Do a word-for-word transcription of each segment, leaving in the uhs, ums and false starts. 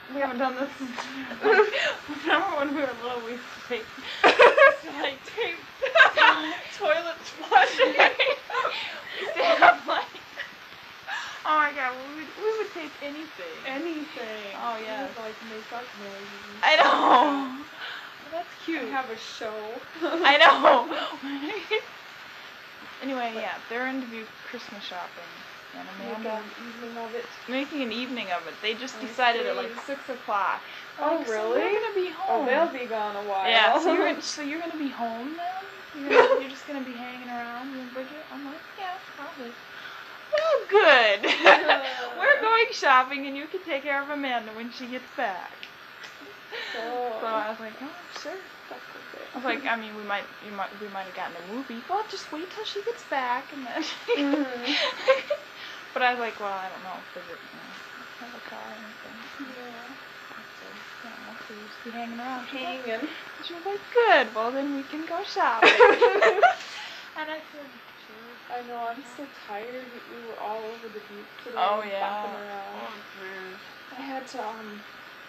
We haven't done this since. Remember when we were little, we used to tape, to like tape toilet flushing. We used to have like, oh my god, we would, we would tape anything. Anything. Oh yeah. Like make up noises. I know. That's cute. I have a show. I know. Anyway, yeah, they're into Christmas shopping. And Amanda, Make an evening of it. making an evening of it. They just I decided see. at like six o'clock. Oh, like, really? So we're gonna be home. Oh, they'll be gone a while. Yeah. So you're gonna, so you're gonna be home then? You're, gonna, you're just gonna be hanging around, you and Bridget? I'm like, yeah, probably. Well, good. We're going shopping, and you can take care of Amanda when she gets back. So, So I was like, oh, sure. that's okay. I was like, I mean, we might, you might, we might have gotten a movie. Well, just wait till she gets back, and then. Mm-hmm. But I was like, well, I don't know if Bridget you know, have a car or anything. Yeah. So, you know, so we'll just be hanging around. Hanging. And she was like, good. Well, then we can go shopping. And I said, sure. I know, I'm so tired. We were all over the beach today. Oh yeah. Bopping around. Oh, geez. I had to, um,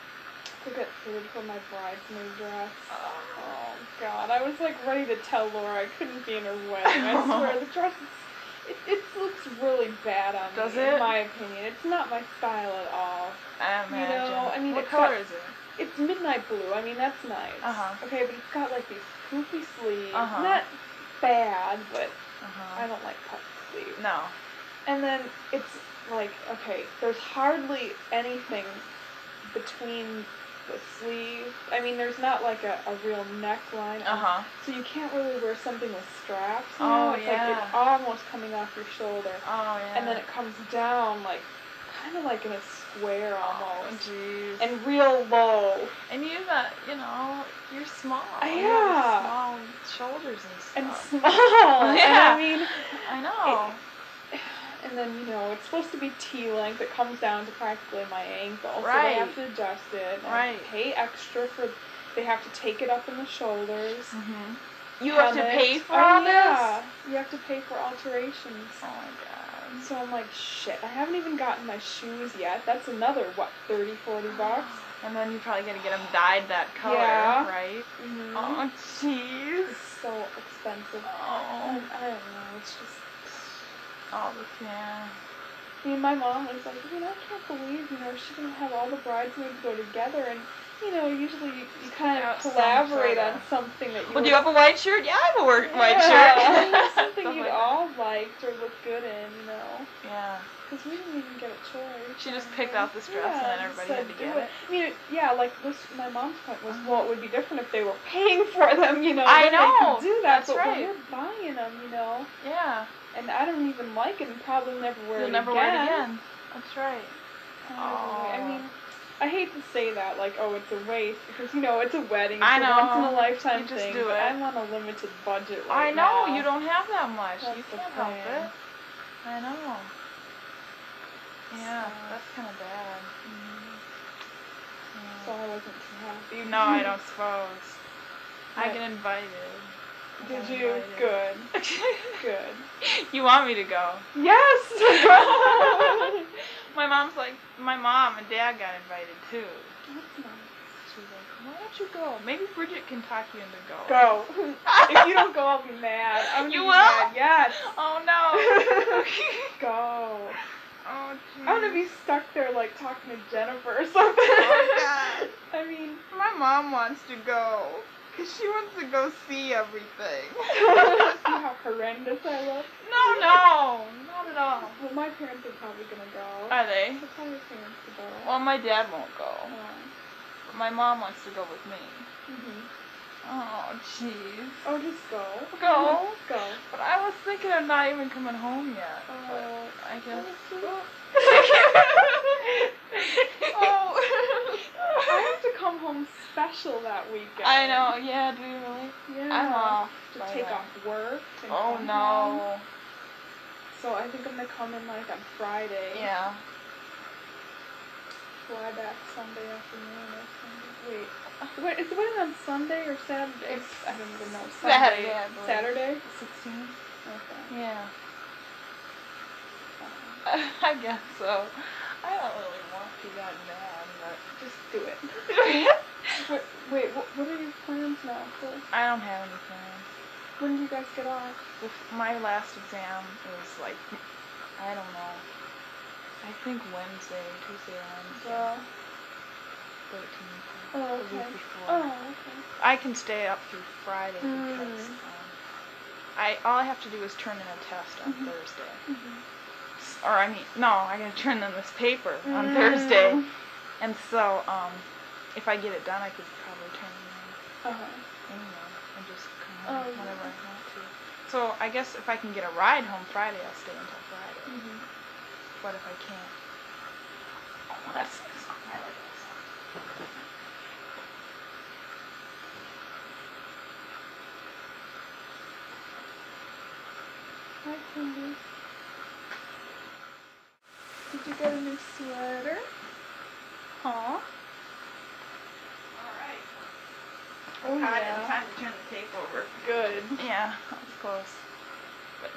to get food for my bridesmaid dress. Oh, God. I was, like, ready to tell Laura I couldn't be in her wedding. I swear, the dress is, it, it looks really bad on Does me, it? in my opinion. It's not my style at all. I You imagine. know, I mean, what it's color got- is it? It's midnight blue. I mean, that's nice. Uh-huh. Okay, but it's got, like, these poofy sleeves. Uh-huh. Not bad, but Uh-huh. I don't like puff sleeves. No. And then it's like, okay, there's hardly anything between the sleeve. I mean, there's not like a, a real neckline. Uh-huh. So you can't really wear something with straps. You Oh, know? It's yeah. like it's almost coming off your shoulder. Oh, yeah. And then it comes down like, kind of like in a square Oh, almost. jeez. And real low. And you got, you know, you're small. Yeah. You have small shoulders and And stuff. small. Yeah. And I mean, I know. It, and then, you know, it's supposed to be T-length. It comes down to practically my ankle. So Right. they have to adjust it. And Right. pay extra for, they have to take it up in the shoulders. Mm-hmm. You have to hem pay it. for oh, all yeah. this? You have to pay for alterations. Oh, my God. So I'm like, shit, I haven't even gotten my shoes yet. That's another, what, thirty, forty bucks? And then you probably gotta get them dyed that color, Yeah. right? Mm-hmm. Oh, jeez. It's so expensive. Oh. I, I don't know, it's just... Oh, yeah. I mean, my mom was like, you know, I can't believe, you know, she didn't have all the bridesmaids go together, and, you know, usually you, you kind Yeah, of some collaborate sorta. on something that you Well, do would- you have a white shirt? Yeah, I have a work white Yeah, shirt. something Stuff you'd like all liked or looked good in, you know, that. Yeah. because we didn't even get a choice. She just picked out this dress Yeah, and then just everybody had said, to "Do get it." I mean, it, yeah, like this, my mom's point was, Uh-huh. well, it would be different if they were paying for them, you know. I then they know, could do that, that's but right. when we're buying them, you know, Yeah. and I don't even like it and probably never wear You'll it never again. wear it again. That's right. Probably. I Aw. mean, I hate to say that, like, oh, it's a waste, because, you know, it's a wedding, it's I a know. once-in-a-lifetime You just thing, do but it. I'm on a limited budget I right know, now. you don't have that much. That's you the can't help thing. it. I know. Yeah, So- that's kind of bad. So Yeah. I wasn't too happy. No, I don't suppose. I But- get invited. I Did got you? invited. Good. Good. You want me to go? Yes! My mom's like, my mom and dad got invited too. That's nice. She's like, why don't you go? Maybe Bridget can talk you into go. Go. If you don't go, I'll be mad. I'm You be will? Mad. Yes. Oh no. Go. Oh jeez. I'm gonna be stuck there like talking to Jennifer or something. Oh God. I mean, My mom wants to go. Cause she wants to go see everything. see how horrendous I look. No, no, not at all. Well, my parents are probably gonna go. Are they? So tell your parents to go. Well, my dad won't go. Oh. But my mom wants to go with me. Mhm. Oh, jeez. Oh, just go. Go? Go. But I was thinking of not even coming home yet. Oh. But I guess. Oh. I have to come home special that weekend. I know. Yeah. Do you really? Yeah. I'm off. To by take then. off work. and Oh come home. no. So I think I'm gonna come in like on Friday. Yeah. Fly back Sunday afternoon or Sunday. Wait. Wait, is the wedding on Sunday or Saturday? It's I don't even know. Saturday, I believe. Saturday? sixteenth. Okay. Yeah. Uh, I guess so. I don't really want to that bad, but just Do it. Wait, wait what, what are your plans now? For? I don't have any plans. When do you guys get off? The, my last exam is like, I don't know. I think Wednesday, Tuesday or Wednesday. Well. thirteenth. Oh, The okay. week before. Oh, okay. I can stay up through Friday Mm. because um, I all I have to do is turn in a test on Mm-hmm. Thursday. Mm-hmm. Or I mean, no, I gotta turn in this paper on Mm. Thursday, and so um, if I get it done, I could probably turn it in Uh-huh. anyway and just come home Oh, whenever yeah. I want to. So I guess if I can get a ride home Friday, I'll stay until Friday. Mm-hmm. But if I can't, oh, that's nice. I like this. Hi, Cindy. Did you get a new sweater? Huh? Alright. Oh, I yeah. didn't time to turn the tape over. Good. Yeah, that was close. But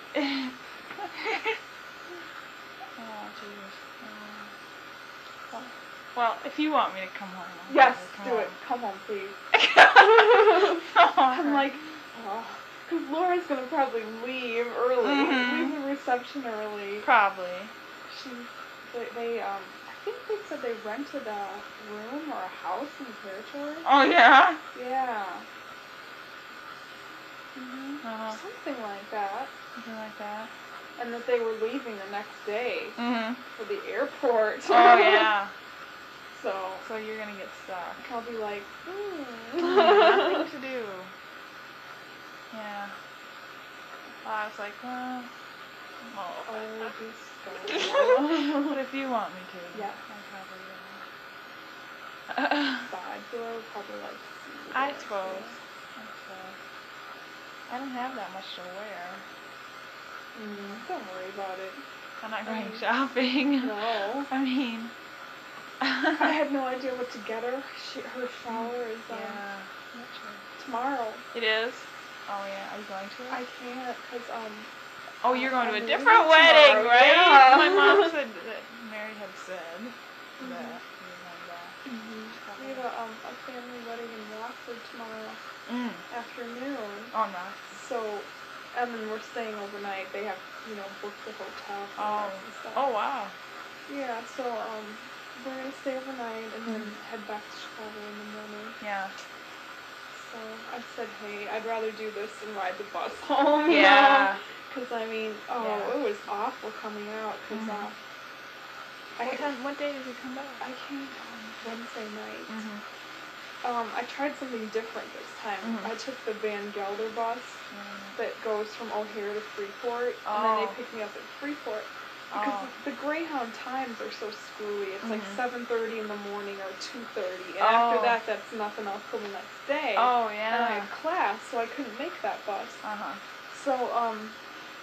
oh, jeez. Um, well, if you want me to come home, I'll Yes, come do home. it. Come home, please. Oh, I'm like, oh, because Laura's gonna probably leave early, Mhm. leave the reception early. probably. She, they, they, um, I think they said they rented a room or a house in Territory. Oh yeah. Yeah. Mhm. Uh-huh. Something like that. Something like that. And that they were leaving the next day Mhm. for the airport. Oh yeah. So So you're gonna get stuck. I'll be like, hmm. Nothing to do. Yeah. Well, I was like, well, well. Oh, just go. But if you want me to, Yeah. I probably will. Besides, Laura would probably like to see you I there, suppose. so. I suppose. I don't have that much to wear. Mm, don't worry about it. I'm not I going mean, shopping. No. I mean. I had no idea what to get her. She, her shower is um, Yeah. Not sure. tomorrow. It is? Oh yeah. Are you going to it? I can't because um. Oh, you're going to I'm a leaving different wedding, tomorrow, right? yeah. My mom said that Mary had said Mhm. that you were going back. Mm-hmm. We have a um a family wedding in Rockford tomorrow Mm. afternoon. Oh, no. So, and then we're staying overnight. They have you know booked the hotel for Oh. us and stuff. Oh, wow. Yeah. So um, we're gonna stay overnight and then Mhm. head back to Chicago in the morning. Yeah. So I said, hey, I'd rather do this than ride the bus home. You Yeah. Because I mean, oh, Yeah. it was awful coming out. Because Mhm. uh, I What time? What day did you come back? I came on Wednesday night. Mhm. Um, I tried something different this time. Mhm. I took the Van Gelder bus that goes from O'Hare to Freeport, and then Oh. they picked me up at Freeport. Because Oh. the, the Greyhound times are so screwy. It's like Mhm. seven thirty in the morning or two thirty, and Oh. after that, that's nothing else till the next day. Oh, And I yeah. had class, so I couldn't make that bus. Uh-huh. So, um,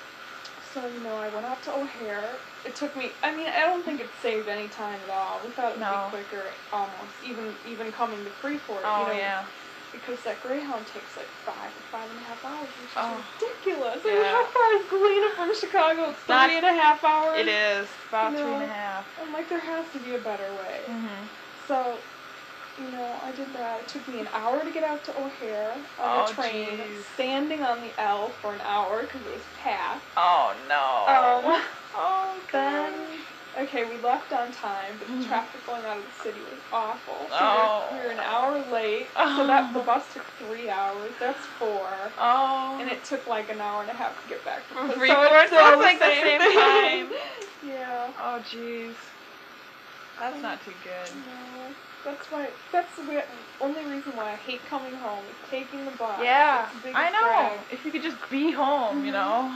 so, you know, I went out to O'Hare. It took me, I mean, I don't think it saved any time at all. We thought it would No. be quicker, almost, even even coming to Freeport, Oh, you know, yeah. because that Greyhound takes like five or five and a half hours, which is Oh. ridiculous. I mean, Yeah. how far is Galena from Chicago? It's Not- three and a half hours. It is. About You three and a know. half. I'm like, there has to be a better way. Mm-hmm. So, you know, I did that. It took me an hour to get out to O'Hare on Oh, the train, jeez. standing on the L for an hour because it was packed. Oh, no. Um, oh, Then, okay, we left on time, but the Mhm. traffic going out of the city was awful. So Oh. we, were, we were an hour late. So that the bus took three hours. That's four. Oh. And it took like an hour and a half to get back from From Freeport. So Freeport, it's so still it's like the same thing. time. Yeah. Oh, jeez. That's not too good. No. That's why. That's the way, only reason why I hate coming home is taking the bus. Yeah, It's a big I know. drag. If you could just be home, you Mhm. know.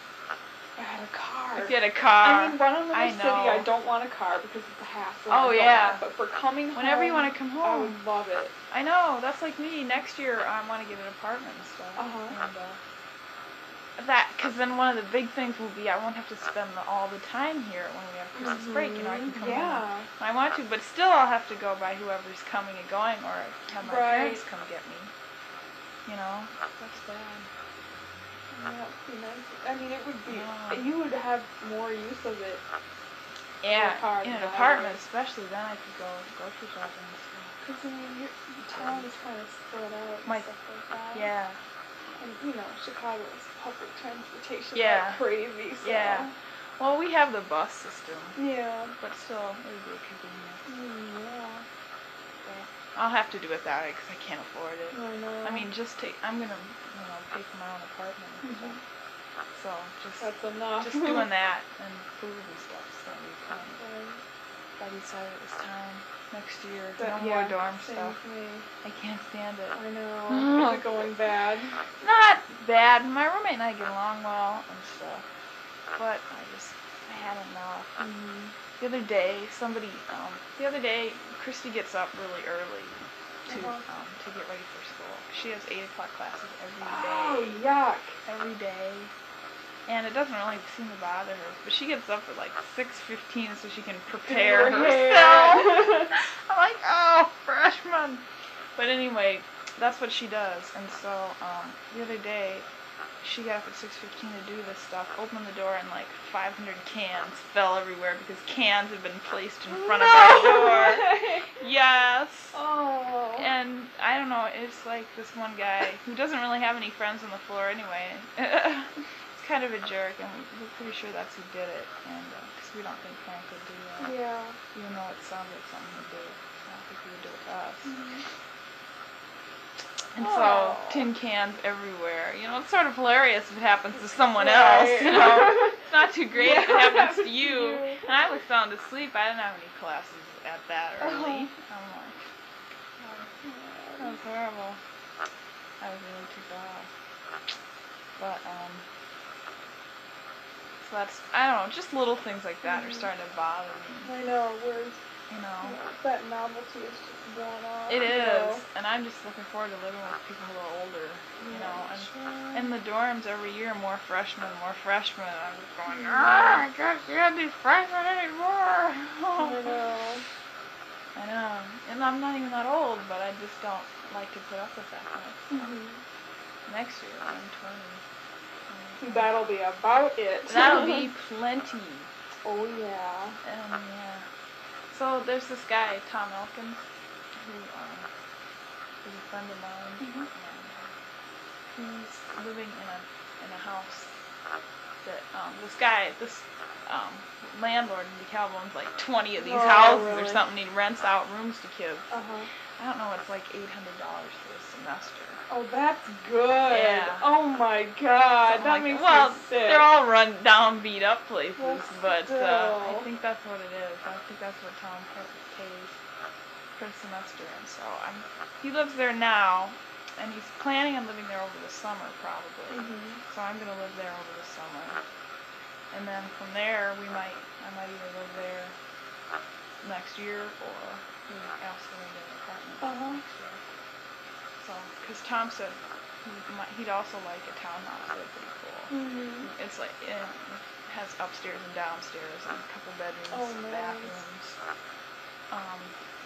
I had a car. If you had a car. I mean, running the I city, know. I don't want a car because it's a hassle. Oh, and yeah. whatnot, But for coming home, Whenever you want to come I home. would love it. I know. That's like me. Next year, I want to get an apartment and stuff. Uh-huh. And, uh, that, because then one of the big things will be I won't have to spend the, all the time here when we have Christmas break. You know, I can come home. Yeah. when I want to, but still I'll have to go by whoever's coming and going, or have my Right. parents come get me. You know, that's bad. Yeah, it'd be nice. I mean, it would be. Yeah. You would have more use of it work hard in to an buy apartment, it. especially then I could go grocery shopping and stuff. Because I mean, your town is kind of spread out and My- stuff like that. Yeah. And you know, Chicago is public transportation Yeah. like crazy. So. Yeah. Well, we have the bus system, Yeah. but still, it would be a convenience. Mm, yeah. But I'll have to do it that way because I can't afford it. I know. I mean, just take. I'm gonna, you know, pay for my own apartment and Mhm. stuff. So just, That's enough. just doing that and food and stuff. So we can. Right. I decided it was time next year. But, no yeah, more dorm same stuff. with me. I can't stand it. I know. Is it going bad? Not bad. My roommate and I get along well and stuff. But I just, I had enough. Mm-hmm. The other day, somebody, um, the other day, Christy gets up really early to, Uh-huh. um, to get ready for school. She has eight o'clock classes every Oh, day. yuck. Every day. And it doesn't really seem to bother her. But she gets up at like six fifteen so she can prepare Her hair. herself. I'm like, oh, freshman. But anyway, that's what she does. And so, um, the other day, she got up at six fifteen to do this stuff, opened the door, and like five hundred cans fell everywhere because cans had been placed in front no. of our door. Yes. Oh. And I don't know, it's like this one guy who doesn't really have any friends on the floor anyway. He's kind of a jerk, and we're pretty sure that's who did it. And because uh, we don't think Frank would do that. Yeah. Even though it sounds like something he'd do. I don't think he would do it to us. Mm-hmm. And Oh. so, tin cans everywhere. You know, it's sort of hilarious if it happens to someone Right. else, you know. It's not too great if it Yeah. happens to you. You. And I was sound asleep. I didn't have any classes at that early. Uh-huh. I'm like, that was horrible. I was really too bad. But, um, so that's, I don't know, just little things like that are Mhm. starting to bother me, I know. We're, you know. that novelty is just worn off. It you is, know. and I'm just looking forward to living with people who are older, you know, and Sure. in the dorms every year, more freshmen, more freshmen. I'm just going, Mhm. ah, I can't stand these freshmen anymore. I know. I know, and I'm not even that old, but I just don't like to put up with that kind of stuff. Mm-hmm. Next year, I'm twenty. That'll be about it. That'll be plenty. Oh yeah. And yeah. So there's this guy, Tom Elkins, who um, is a friend of mine, Mhm. and uh, he's living in a in a house that um, this guy, this um, landlord in DeKalb owns like twenty of these Oh, houses or really? something. He rents out rooms to kids. Uh huh. I don't know, it's like eight hundred dollars for a semester. Oh, that's good. Yeah. Oh my God, Something that like makes well, me sick. they're all run down, beat up places, Well, but uh, I still. think that's what it is. I think that's what Tom pa- pays per semester, and so I'm. He lives there now, and he's planning on living there over the summer probably. Mhm. So I'm gonna live there over the summer, and then from there we might, I might either live there next year or we ask him to get an apartment Uh-huh. next year. So, because Tom said he might, he'd also like a townhouse. They're pretty cool. Mhm. It's like it has upstairs and downstairs and a couple bedrooms, Oh, nice. bathrooms. Um,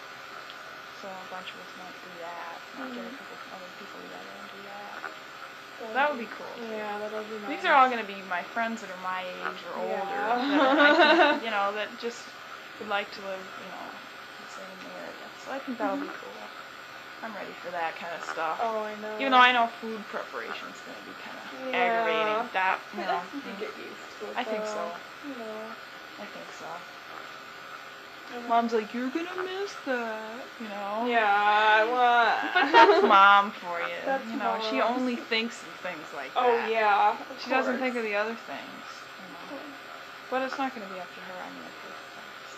so a bunch of us might do that. Might get a Mhm. couple other people together and do that. That'd That would be cool. too. Yeah, that'll be nice. These are all going to be my friends that are my age or older. Yeah. That I think, you know, that just would like to live, you know, in the same area. So I think that'll be Mhm. cool. I'm ready for that kind of stuff. Oh, I know. Even though I know food preparation is going to be kind of Yeah. aggravating. That, you know. you can get used to it. I think though. so. You know. I think so. I know. Mom's like, you're going to miss that, you know. Yeah, what? But that's mom for you. That's you know, she mom. only thinks of things like Oh that. yeah. Of She doesn't course. think of the other things. You know. But it's not going to be up to her. I'm going to pay for things.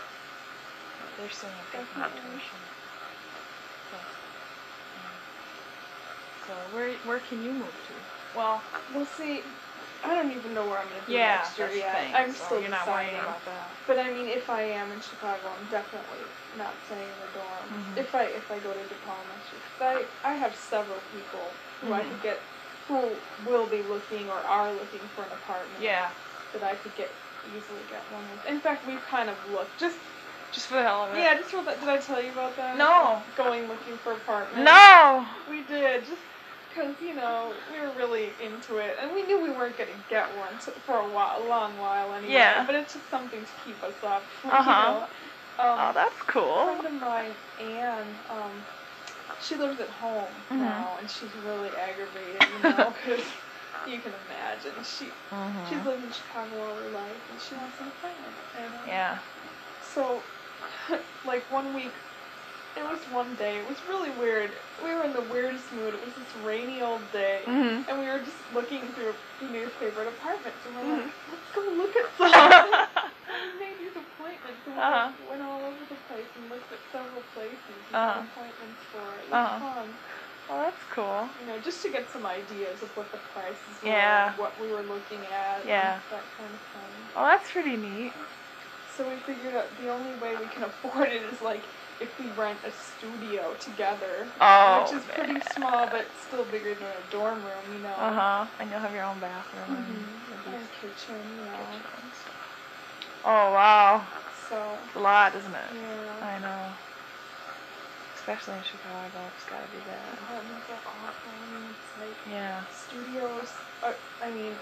But they're saying I'm taking my Definitely. tuition. But, um, so where where can you move to? Well, We'll see. I don't even know where I'm gonna be yeah, next year that's the yet. thing. I'm so still you're not deciding. worried about that. But I mean, if I am in Chicago, I'm definitely not staying in the dorm. Mhm. If I if I go to DePaul next year, 'cause I I have several people who I Mhm. could get who will be looking or are looking for an apartment. Yeah, That I could get easily get one with. In fact, we've kind of looked just just for the hell of it. yeah, just for that. Did I tell you about that? No. Going looking for apartments. No. We did just because, you know, we were really into it, and we knew we weren't going to get one to, for a, while, a long while anyway, Yeah. but it's just something to keep us up, Uh-huh. you know. Um, Oh, that's cool. A friend of mine, Anne, um, she lives at home Mhm. now, and she's really aggravated, you know, because you can imagine, she Mhm. she's lived in Chicago all her life, and she wants an apartment, and um, Yeah. so, like, one week, it was one day, it was really weird. We were in the weirdest mood. It was this rainy old day, Mhm. and we were just looking through the newspaper at apartments, and we're Mhm. like, let's go look at some. And we made these appointments, and we Uh-huh. went all over the place and looked at several places and Uh-huh. got appointments for it. It was Uh-huh. fun. Well, that's cool. You know, just to get some ideas of what the prices were, Yeah. and what we were looking at, Yeah. and that kind of thing. Well, that's pretty neat. So we figured out the only way we can afford it is like if we rent a studio together, Oh, which is pretty man. small but still bigger than a dorm room, you know. Uh-huh. And you'll have your own bathroom. Mm-hmm. And And kitchen, you know. kitchens. Oh, wow. So, It's a lot, isn't it? yeah. I know. Especially in Chicago. It's gotta be bad. Apartments are awful. I mean, it's like Yeah. studios. Are, I mean,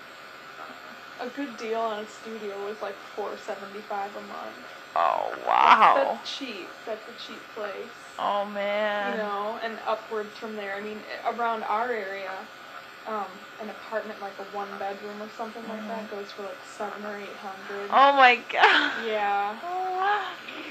a good deal on a studio was like four seventy-five a month. Oh, That's, wow. that's cheap. That's a cheap place. Oh, man. You know, and upwards from there. I mean, around our area, um, an apartment like a one bedroom or something like that goes for like seven or eight hundred. Oh, my God. Yeah, Oh, wow.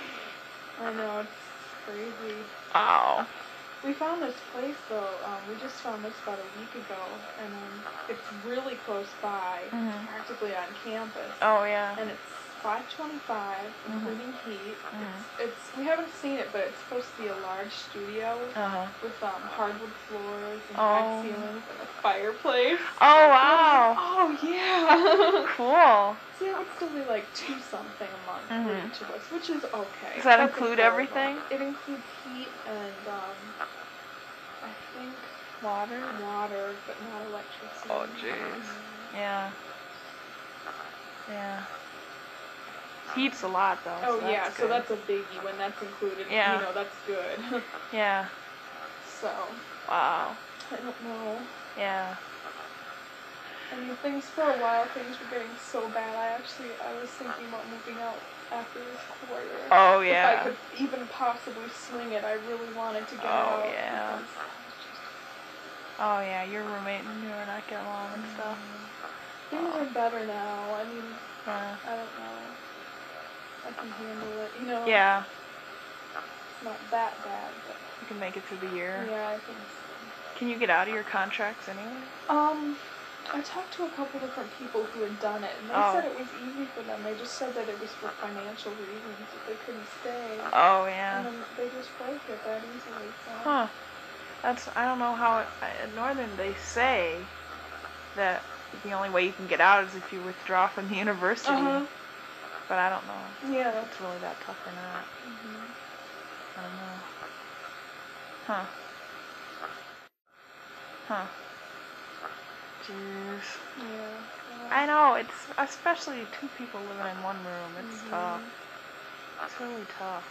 I know, it's crazy. Wow. We found this place though. Um, we just found this about a week ago, and um, it's really close by, Mhm. practically on campus. Oh, yeah. And it's five twenty-five, Mhm. including heat. Mhm. It's, it's we haven't seen it, but it's supposed to be a large studio Uh-huh. with um, hardwood floors and Oh. high ceilings and a fireplace. Oh, wow. Oh yeah. Cool. See, it would still be like two something a month for Mhm. each of us, which is okay. Does that Nothing include horrible. everything? It includes heat and um, I think Water? water, but not electricity. Oh, jeez. Yeah. Yeah. Heat's a lot, though. Oh so yeah, that's so good. that's a biggie when that's included. Yeah. You know, that's good. Yeah. So, Wow. I don't know. Yeah. I mean, things for a while, things were getting so bad. I actually, I was thinking about moving out after this quarter. Oh, If yeah. I could even possibly swing it, I really wanted to get Oh, out. yeah. because Oh, yeah. Your roommate and you are not getting along and stuff. Things are better now. I mean, Yeah. I don't know. I can handle it. You know, Yeah. it's not that bad, but You can make it through the year. yeah, I think so. Can you get out of your contracts anyway? Um, I talked to a couple different people who had done it, and they Oh. said it was easy for them. They just said that it was for financial reasons, that they couldn't stay. Oh, And yeah. then they just broke it that easily, so. Huh. That's, I don't know how, it, at Northern they say that the only way you can get out is if you withdraw from the university. Uh-huh. But I don't know Yeah. if it's really that tough or not. Mhm. I don't know. Huh. Huh. Jeez. Yeah. I know, it's, especially two people living in one room, it's Mhm. tough. It's really tough.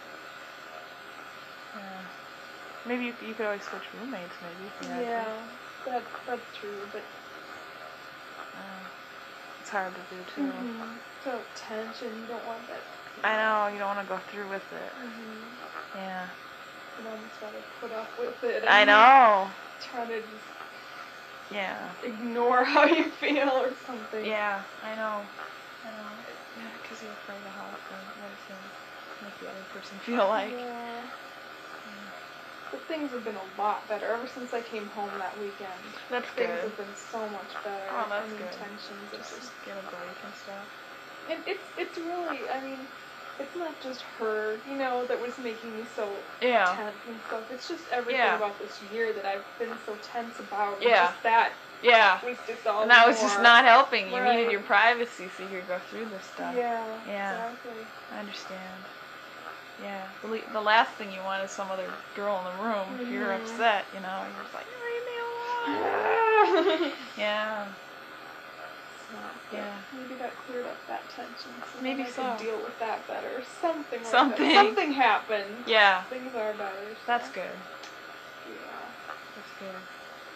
Yeah. Maybe you, you could always switch roommates, maybe. if you had to. Yeah, that, that's true, but Uh, it's hard to do, too. mhm. So tension, you don't want that. I know, you don't want to go through with it. Mhm. Yeah. You almost gotta put up with it. I and know. Try to just Yeah. ignore how you feel or something. Yeah, I know. I know. Yeah, because you're afraid of how it's going what it's going to make the other person feel like. Yeah. But things have been a lot better ever since I came home that weekend. That's Things good. have been so much better. Oh, that's I mean, good. tensions. It's Just just, get a break and stuff. and it's it's really. I mean, it's not just her, you know, that was making me so Yeah. tense and stuff. It's just everything Yeah. about this year that I've been so tense about. And Yeah. just that Yeah. was just all. And that was just more. not helping. You Right. needed your privacy so you could go through this stuff. Yeah. Yeah. Exactly. I understand. Yeah. The, le- the last thing you want is some other girl in the room. If you're Mhm. upset, you know, you're just like, leave me alone. Yeah. So, but Yeah. maybe that cleared up that tension. So Maybe then I so. could deal with that better. Something like Something. that. Something happened. Yeah. Things are better. So. That's good. Yeah. That's good.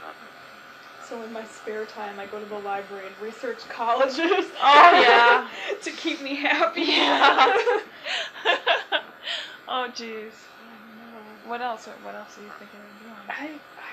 So in my spare time, I go to the library and research colleges. Oh, yeah. To keep me happy. Yeah. Oh, jeez. What else? What else are you thinking of doing? I,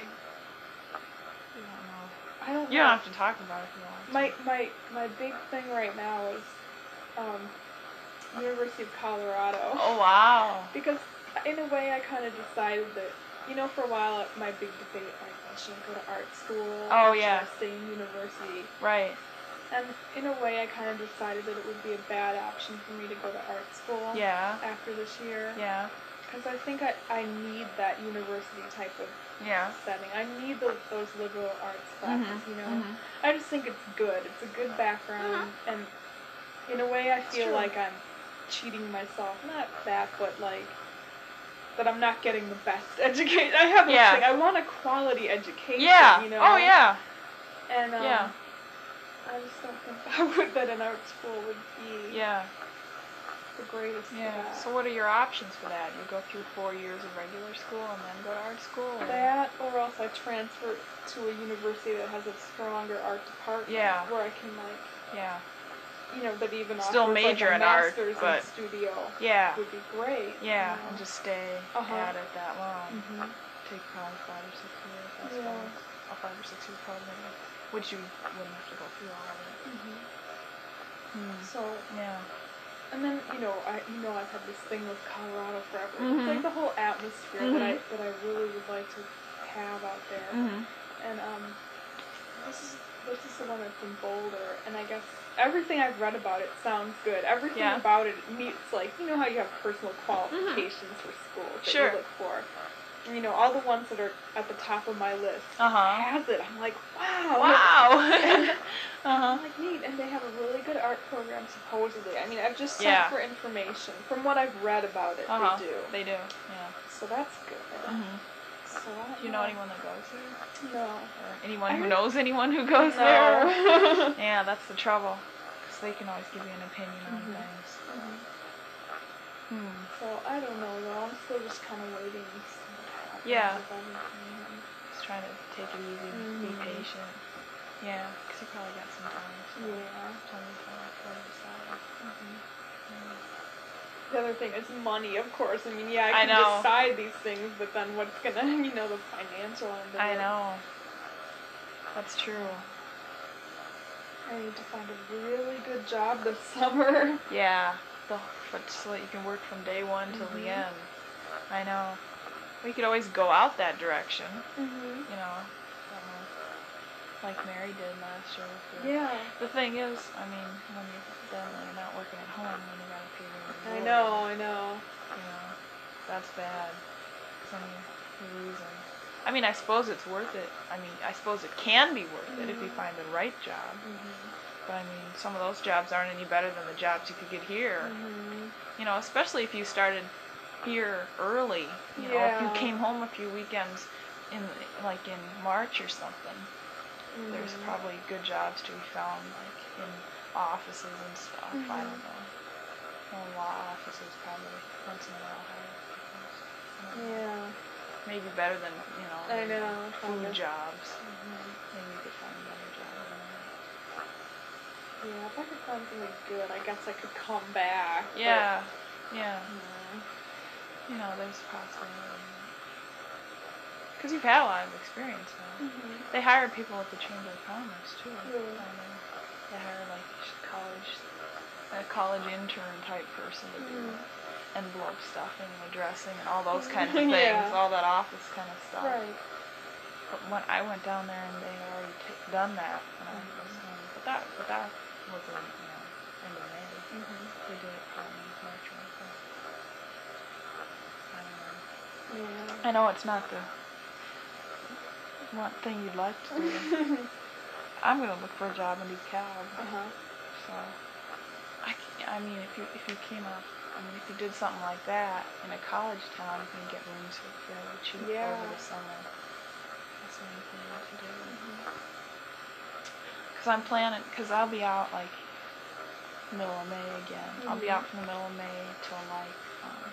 You don't know. I, I don't You know. don't have to talk about it if you want to. My, my, my big thing right now is um, University of Colorado. Oh, wow. Because in a way, I kind of decided that, you know, for a while, my big debate, like, I shouldn't go to art school. Oh, or yeah. should I stay in university? Right. And in a way, I kind of decided that it would be a bad option for me to go to art school. Yeah. After this year. Yeah. Because I think I, I need that university type of Yeah. setting. I need those, those liberal arts classes, Mhm. you know. Mhm. I just think it's good. It's a good background, Mhm. and in a way, I feel true. like I'm cheating myself. Not that, but like that I'm not getting the best education. I have this Yeah. thing. I want a quality education. Yeah. You know. Oh, yeah. And um, Yeah. I just don't think that, would, that an art school would be Yeah. the greatest. for Yeah. that. So what are your options for that? You go through four years of regular school and then go to art school? Or? That, or else I transfer to a university that has a stronger art department. Yeah. Where I can like. Yeah. You know, that even Still offers major like a in art, master's but- in studio Yeah. would be great. Yeah. You know? And just stay Uh-huh. at it that long. Mhm. Take probably five or six years. That's Yeah. fine. Oh, five or six years probably. Which you wouldn't have to go through all of it. Mhm. Hmm. So, Yeah. and then you know, I you know I've had this thing with Colorado forever. Mhm. It's like the whole atmosphere Mhm. that I that I really would like to have out there. Mhm. And um, this is this is the one that's in Boulder, and I guess everything I've read about it sounds good. Everything Yeah. about it meets, like, you know how you have personal qualifications for schools that Sure. you look for. And, you know, all the ones that are at the top of my list Uh-huh. has it. I'm like, wow. Wow. I'm uh-huh. like, neat, and they have a really good art program supposedly. I mean, I've just searched Yeah. for information. From what I've read about it, Uh-huh. they do. They do. Yeah. So that's good. Mhm. So I don't Do you know anyone that goes there? No. Or anyone I who heard- knows anyone who goes No. there? Yeah, that's the trouble. Because they can always give you an opinion on Mhm. things. Mhm. Hmm. So I don't know though. I'm still just kind of waiting to see what happens Yeah. with everything. Just trying to take it easy, Mhm. be patient. Yeah, because you probably got some time. So Yeah. plenty of time before you decide. Mhm. Yeah. The other thing is money, of course. I mean, yeah, I I can know. decide these things, but then what's gonna, you know, the financial end of I it. know. That's true. I need to find a really good job this summer. Yeah, the, but so that you can work from day one till Mhm. the end. I know. We could always go out that direction, Mhm. you know, uh, like Mary did last year. With your, Yeah. The thing is, I mean, when you then when you're not working at home, when you gotta pay your I board, know. I know. You know, that's bad. So you're losing. I mean, I suppose it's worth it. I mean, I suppose it can be worth it if you Mhm. find the right job. Mhm. But I mean, some of those jobs aren't any better than the jobs you could get here. Mhm. You know, especially if you started here early. You know, if you Yeah. came home a few weekends in like in March or something. There's Mhm. probably good jobs to be found, like in offices and stuff. I Mhm. don't know. Well, law offices probably once in a while hire people. I don't know. Yeah. Maybe better than, you know, I know. food kinda. jobs. Mhm. Maybe you could find a better job than Yeah, if I could find something good, I guess I could come back. that. Yeah, yeah. But, no. You know, there's a possibility. Because you've had a lot of experience now. Mhm. They hire people at the Chamber of Commerce too. Really? I mean, they hire like college, a college intern type person to do Mhm. envelope stuffing, addressing, and all those kinds of things, Yeah. all that office kind of stuff. Right. But when I went down there and they had already t- done that, and I was Mhm. um, but that, but that was in, you know, end of May. Mhm. They did it from March or April. I don't know. Yeah. I know it's not the one thing you'd like to do. I'm gonna look for a job in DeKalb. Uh huh. So, I, c- I mean, if you if you came up, I mean, if you did something like that in a college town, you can get rooms for fairly cheap Yeah. over the summer. That's the only thing to do. Cause I'm planning, cause I'll be out like middle of May again. I'll be Mhm. out from the middle of May till like, um,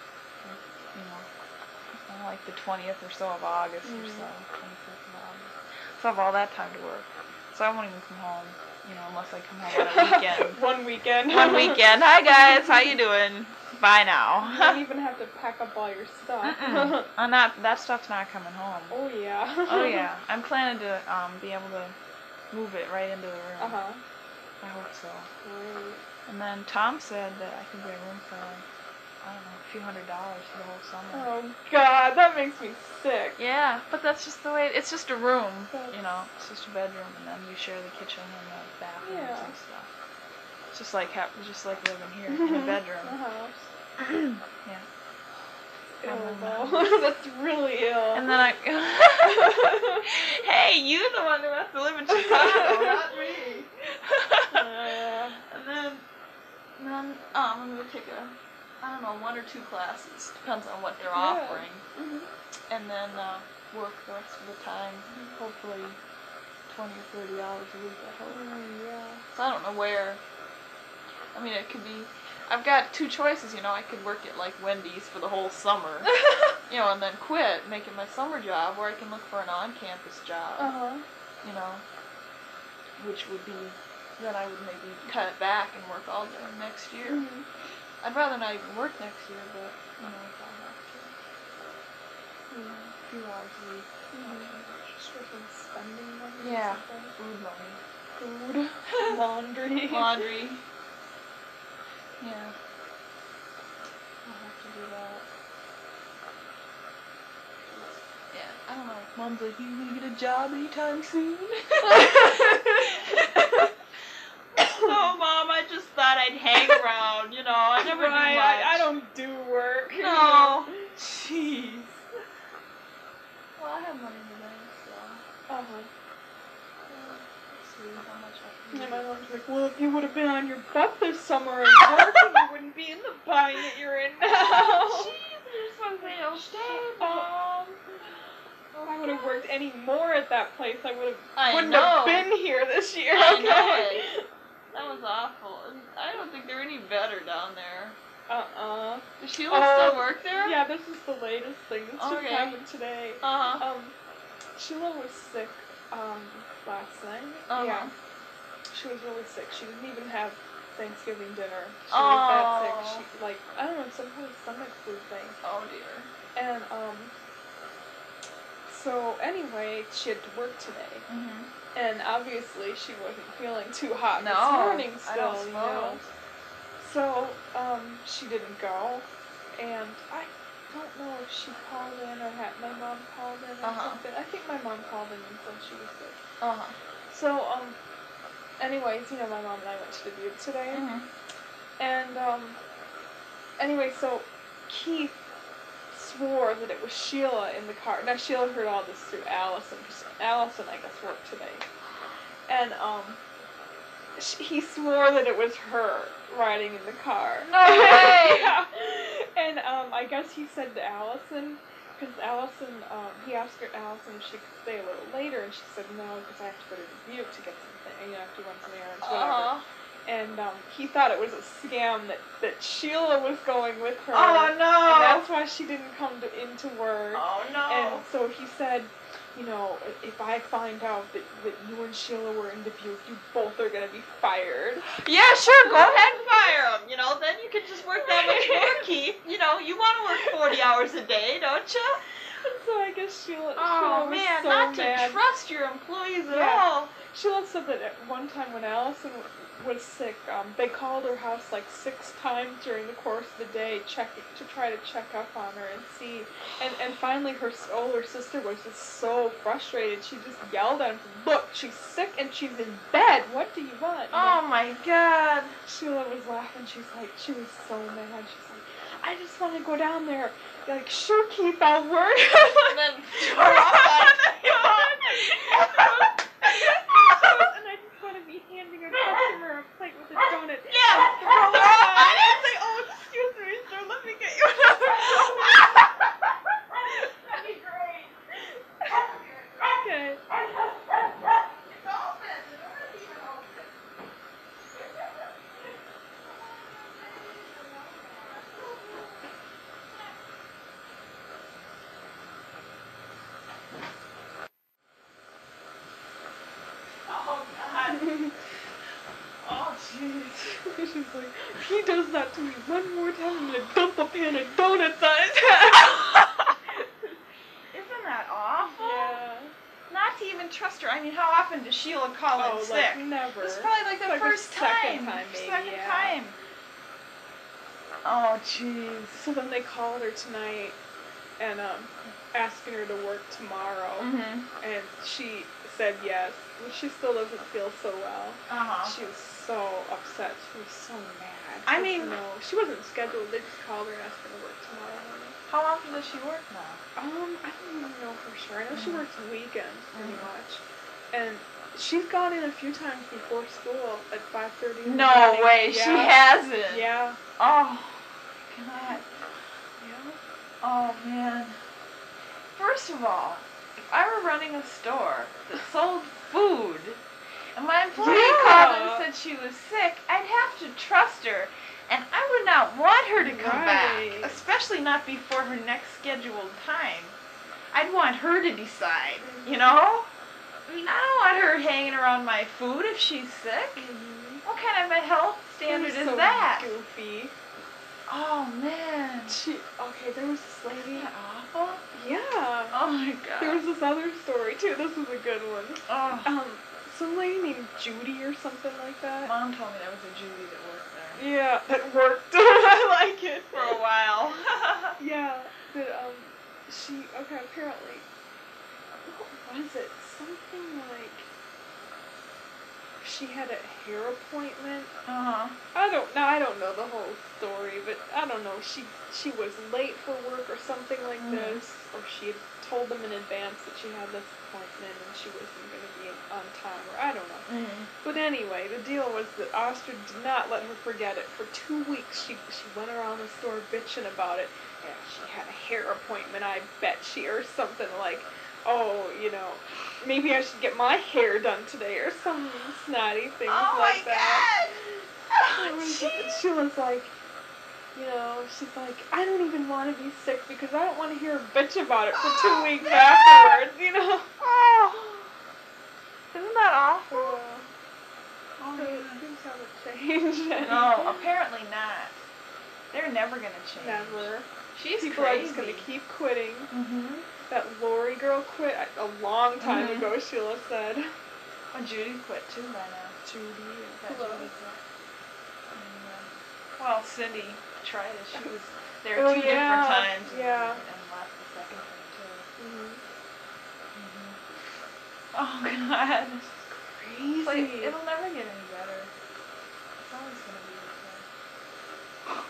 like, you know, uh, like the twentieth or so of August or Mhm. so, twenty-fifth of August. So I have all that time to work. So I won't even come home, you know, unless I come home on a weekend. One weekend. One weekend. Hi guys, how you doing? Bye now. You don't even have to pack up all your stuff. I'm not. That stuff's not coming home. Oh yeah. Oh yeah. I'm planning to um be able to move it right into the room. Uh huh. I hope so. Great. And then Tom said that I can get a room for, I don't know, a few hundred dollars for the whole summer. Oh God, that makes me sick. Yeah, but that's just the way. It's just a room, That's... you know. It's just a bedroom, and then you share the kitchen and the bathrooms Yeah. and stuff. It's just like ha- just like living here in a bedroom. A house. Yeah. Ill, Um, though. That's really ill. And then I. Hey, you the one who has to live in Chicago, not me. Uh, And then, and then um, I'm gonna take a, I don't know, one or two classes. Depends on what they're Yeah. offering. mhm. And then uh, work the rest of the time. Hopefully, twenty or thirty hours a week. I hope. Mm, yeah. So I don't know where. I mean, it could be. I've got two choices, you know. I could work at like Wendy's for the whole summer, you know, and then quit, make it my summer job, or I can look for an on-campus job, Uh huh. you know, which would be. Then I would maybe cut it back and work all day next year. Mhm. I'd rather not even work next year, but you know, if I have to, you know, a few hours a week. Mhm. Just for some spending money. Yeah. Or something. Food money. Food. Laundry. Laundry. Yeah. I'll have to do that. Yeah, I don't know. Mom's like, you gonna get a job anytime soon? No, Mom, I just thought I'd hang around, you know, I never do much. Right, I, I don't do work. No. Jeez. Well, I have money in the bank, so. Uh huh. Let's see how much I can And do. my mom's like, well, if you would have been on your butt this summer and working, you wouldn't be in the bind that you're in now. Jeez, you're supposed to say, oh, stay, Mom. If I would have worked any more at that place, I would have I wouldn't know. have been here this year. I Okay. know. That was awful. And I don't think they're any better down there. Uh-uh. Does Sheila Uh, still work there? Yeah, this is the latest thing. This just Okay. happened today. Uh-huh. Um, Sheila was sick um last night. Uh-huh. Yeah. She was really sick. She didn't even have Thanksgiving dinner. She Oh. was that sick. She like I don't know, some kind of stomach flu thing. Oh, dear. And um so anyway, she had to work today. Mm-hmm. And obviously she wasn't feeling too hot No, this morning I still, don't you know. suppose. So, um, she didn't go, and I don't know if she called in or had my mom called in or Uh-huh. something. I think my mom called in and said she was sick. Uh-huh. So, um, anyways, you know, my mom and I went to Dubuque today, Mm-hmm. and, um, anyway, so Keith swore that it was Sheila in the car. Now, Sheila heard all this through Allison, because Allison, I guess, worked today. And, um, sh- he swore that it was her riding in the car. No way! Yeah. And, um, I guess he said to Allison, because Allison, um, he asked her, Allison if she could stay a little later, and she said no, because I have to go to Dubuque to get something, you know, I have to run some errands, whatever. Uh-huh. And um, he thought it was a scam that, that Sheila was going with her. Oh, no! And that's why she didn't come to, into work. Oh, no! And so he said, you know, if I find out that, that you and Sheila were in Dubuque, you both are going to be fired. Yeah, sure, go ahead and fire him. You know, then you can just work that much more, Keith. You know, you want to work forty hours a day, don't you? And so I guess Sheila, Oh, Sheila was man, so not mad. to trust your employees at Yeah. all. Sheila said that at one time when Allison w- was sick, um, they called her house like six times during the course of the day, checking to try to check up on her and see. And and finally, her s- older sister was just so frustrated. She just yelled at him, "Look, she's sick and she's in bed. What do you want?" And Oh, my God. Sheila was laughing. She's like, she was so mad. She's like, "I just want to go down there." You're like, "Sure, Keith, I'll work." And then tore off on And I just want to be handing a customer a plate with a donut. Yeah, Throw it throw it on. on. And say, "Oh, excuse me, sir, let me get you another donut." That'd be great. Okay. It's open. The door is even open. does that to me one more time, I'm gonna dump a pan of donuts on his head. Isn't that awful? Yeah. Not to even trust her. I mean, how often does Sheila call in Oh, sick? like never. This is probably like the Like first the second time. time, maybe, second yeah. time. Oh, jeez. So then they called her tonight and um, asking her to work tomorrow, Mhm. and she said yes, but she still doesn't feel so well. Uh huh. She was so upset. She was so mad. I She mean- didn't know. She wasn't scheduled. They just called her and asked her to work tomorrow morning. How often does she work now? Um, I don't even know for sure. I know she Mhm. works weekends pretty Mhm. much, and she's gone in a few times before school at five thirty. No way, yeah. she hasn't. Yeah. Oh, God. Yeah. Oh, man. First of all, if I were running a store that sold food, and my employee Yeah. called and said she was sick, I'd have to trust her, and I would not want her to come Right. back, especially not before her next scheduled time. I'd want her to decide, you know? I mean, I don't want her hanging around my food if she's sick. Mm-hmm. What kind of a health standard is so that? Goofy. Oh, man. She okay. There was this lady. Isn't that awful? Yeah. Oh, my God. There was this other story too. This was a good one. Oh. Um, some lady named Judy or something like that. Mom told me there was a Judy that worked there. Yeah, that worked. I like it. For a while. Yeah, but um, she okay. Apparently, what was it? Something like she had a hair appointment. Uh-huh. I don't know. I don't know the whole story, but I don't know. She she was late for work or something like Mhm. this, or she had told them in advance that she had this appointment and she wasn't going to be on time, or I don't know. Mm-hmm. But anyway, the deal was that Oster did not let her forget it. For two weeks, she she went around the store bitching about it. Yeah, she had a hair appointment, I bet she, or something like, oh, you know, maybe I should get my hair done today, or some snotty things Oh, like my that. God. It Oh, was- jeez. she was like, you know, she's like, I don't even want to be sick because I don't want to hear her bitch about it for two Oh, weeks no. afterwards, you know. Oh. Isn't that awful? Uh, Oh, so man. things haven't changed. No, apparently not. They're never going to change. Never. She's People crazy. are just going to keep quitting. Mm-hmm. That Lori girl quit a a long time Mhm. ago, Sheila said. Oh, Judy quit too by now. Judy That and who Judy else? quit. And, um, well, Cindy tried it. She was there Oh, two yeah, different times. And, yeah. and left the second time, too. Mhm. Mm-hmm. Oh, God. Crazy. It's like, it'll never get any better. It's always going to be this way.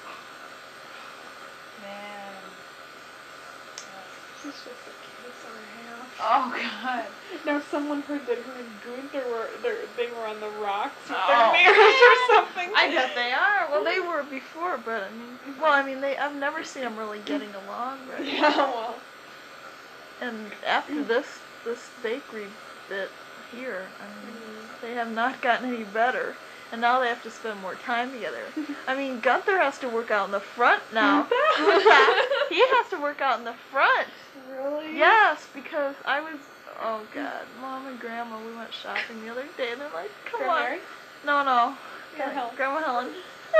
Man. She's just a kiss and a half. Oh, God. Now someone heard that her and Gunther were they're- they were on the rocks with Oh. their mirrors or something. I bet they are. Well, they were before, but I mean, well, I mean, they. I've never seen them really getting along very Yeah, well. well. And after this, this bakery bit here, I mean, Mhm. they have not gotten any better. And now they have to spend more time together. I mean, Gunther has to work out in the front now. Gunther? He has to work out in the front. Really? Yes, because I was. Oh God, Mom and Grandma, we went shopping the other day, and they're like, "Come Grandma on." Mary? No, no. Grandma Helen. Grandma Helen.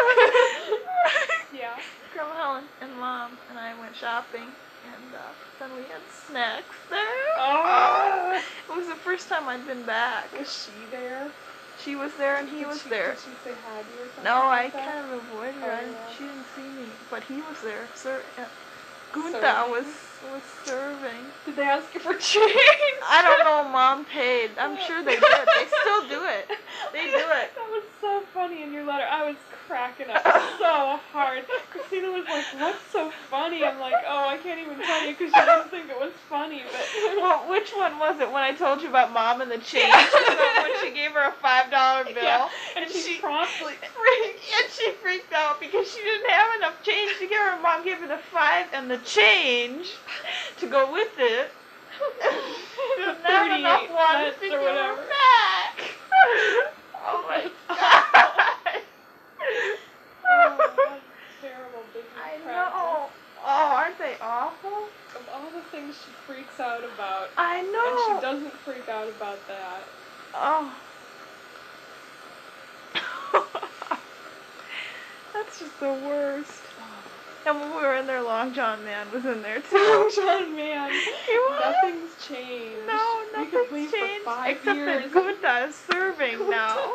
Yeah. Grandma Helen and Mom and I went shopping, and uh, then we had snacks there. Oh. It was the first time I'd been back. Was she there? She was there and he Did was she, there. Did she say hi to you or something? No, I like that? kind of avoided her. Oh, I, yeah. she didn't see me, but he was there. Sir, uh, Gunther Serving? was was serving. Did they ask you for change? I don't know. Mom paid. I'm sure they did. They still do it. They do it. That was so funny in your letter. I was cracking up so hard. Christina was like, "What's so funny?" I'm like, "Oh, I can't even tell you because she didn't think it was funny." But Well, which one was it when I told you about Mom and the change? When she gave her a five dollar bill, yeah, and, and she, she promptly freaked, and she freaked out because she didn't have enough change to give her. Mom gave her the five and the change to go with it. Didn't have enough thirty-eight ones cents to or give whatever. her back. Oh my God. Oh, that's terrible business I practice. know. Oh, aren't they awful? Of all the things she freaks out about, I and know. she doesn't freak out about that. Oh. That's It's just the worst. And when we were in there, Long John Man was in there too. Long John Man. He was. Nothing's changed. No, We could nothing's leave changed for five except years. that Gunda is serving Gunda. now.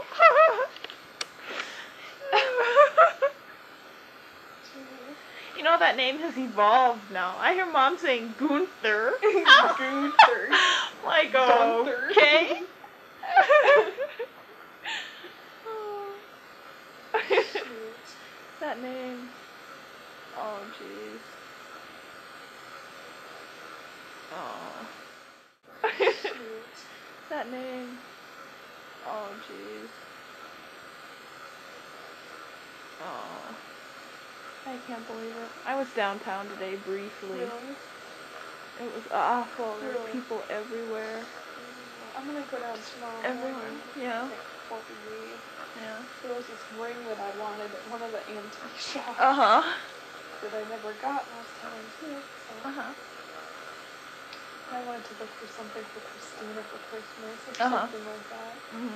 You know that name has evolved now. I hear Mom saying Gunther. Gunther. Like, Gunther. okay. That name. Oh, jeez. Oh. That name. Oh, jeez. Oh. I can't believe it. I was downtown today briefly. Really? It was awful. There were Really? people everywhere. I'm gonna go down tomorrow. Everywhere. Yeah. Like, weed. Yeah. There was this ring that I wanted at one of the antique shops Uh huh. that I never got, and I was telling you. So Uh huh. I wanted to look for something for Christina for Christmas or Uh-huh. something like that. Mhm.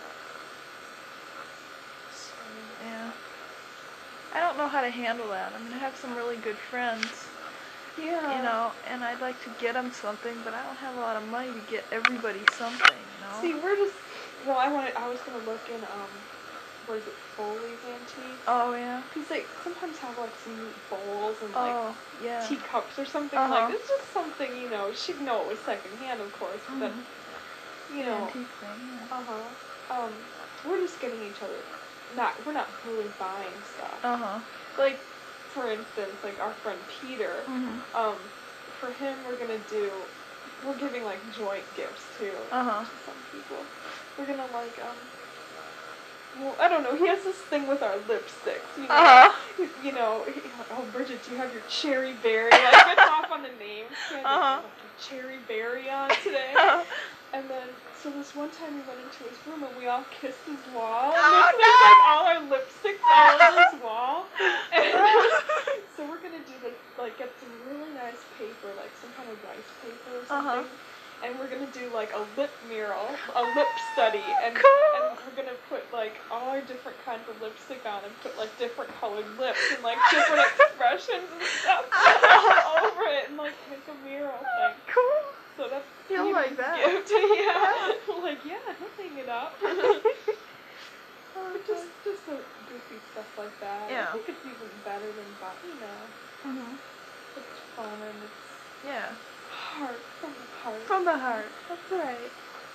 So, Yeah. I don't know how to handle that. I mean, I have some really good friends, yeah. you know, and I'd like to get them something, but I don't have a lot of money to get everybody something, you know. See, we're just. Well, I wanted. I was gonna look in. Um, what is it? Foley's Antique. Oh yeah. Cause they sometimes have like some neat bowls and like Oh yeah. teacups or something Uh-huh. like. It's just something, you know. She'd know it was secondhand, of course, but Mhm. you know. Antique thing. Yeah. Uh huh. Um, we're just getting each other. Not. We're not really buying stuff. Uh huh. Like, for instance, like our friend Peter. Mhm. Um, for him, we're gonna do. We're giving like joint gifts too. Uh huh. To some people. We're gonna like um. Well, I don't know. He has this thing with our lipsticks. You know. Uh huh. You know. He, oh, Bridget, do you have your cherry berry? Like, gets off on the name. He had Uh-huh. like, a cherry berry on today. And then, so this one time we went into his room and we all kissed his wall. And Oh, there's, there's like all our lipsticks all over his wall. And so we're gonna do this, like, get some really nice paper, like some kind of rice paper or something. Uh-huh. And we're gonna do like a lip mural, a lip study, and Cool. and we're gonna put like all our different kinds of lipstick on and put like different colored lips and like different expressions and stuff all over it and like make a mural thing. Cool. So that's He'll Peter's like that. gift. Yeah. Like, yeah, he'll hang it up. But just just so goofy stuff like that. Yeah. I think it's even better than but you know. Mhm. It's fun and it's Yeah. heart from the heart. From the heart. That's right.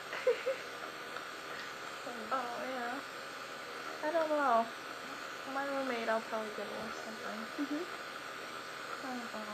So, Oh yeah. I don't know. My roommate, I'll probably get her something. mhm. I don't know.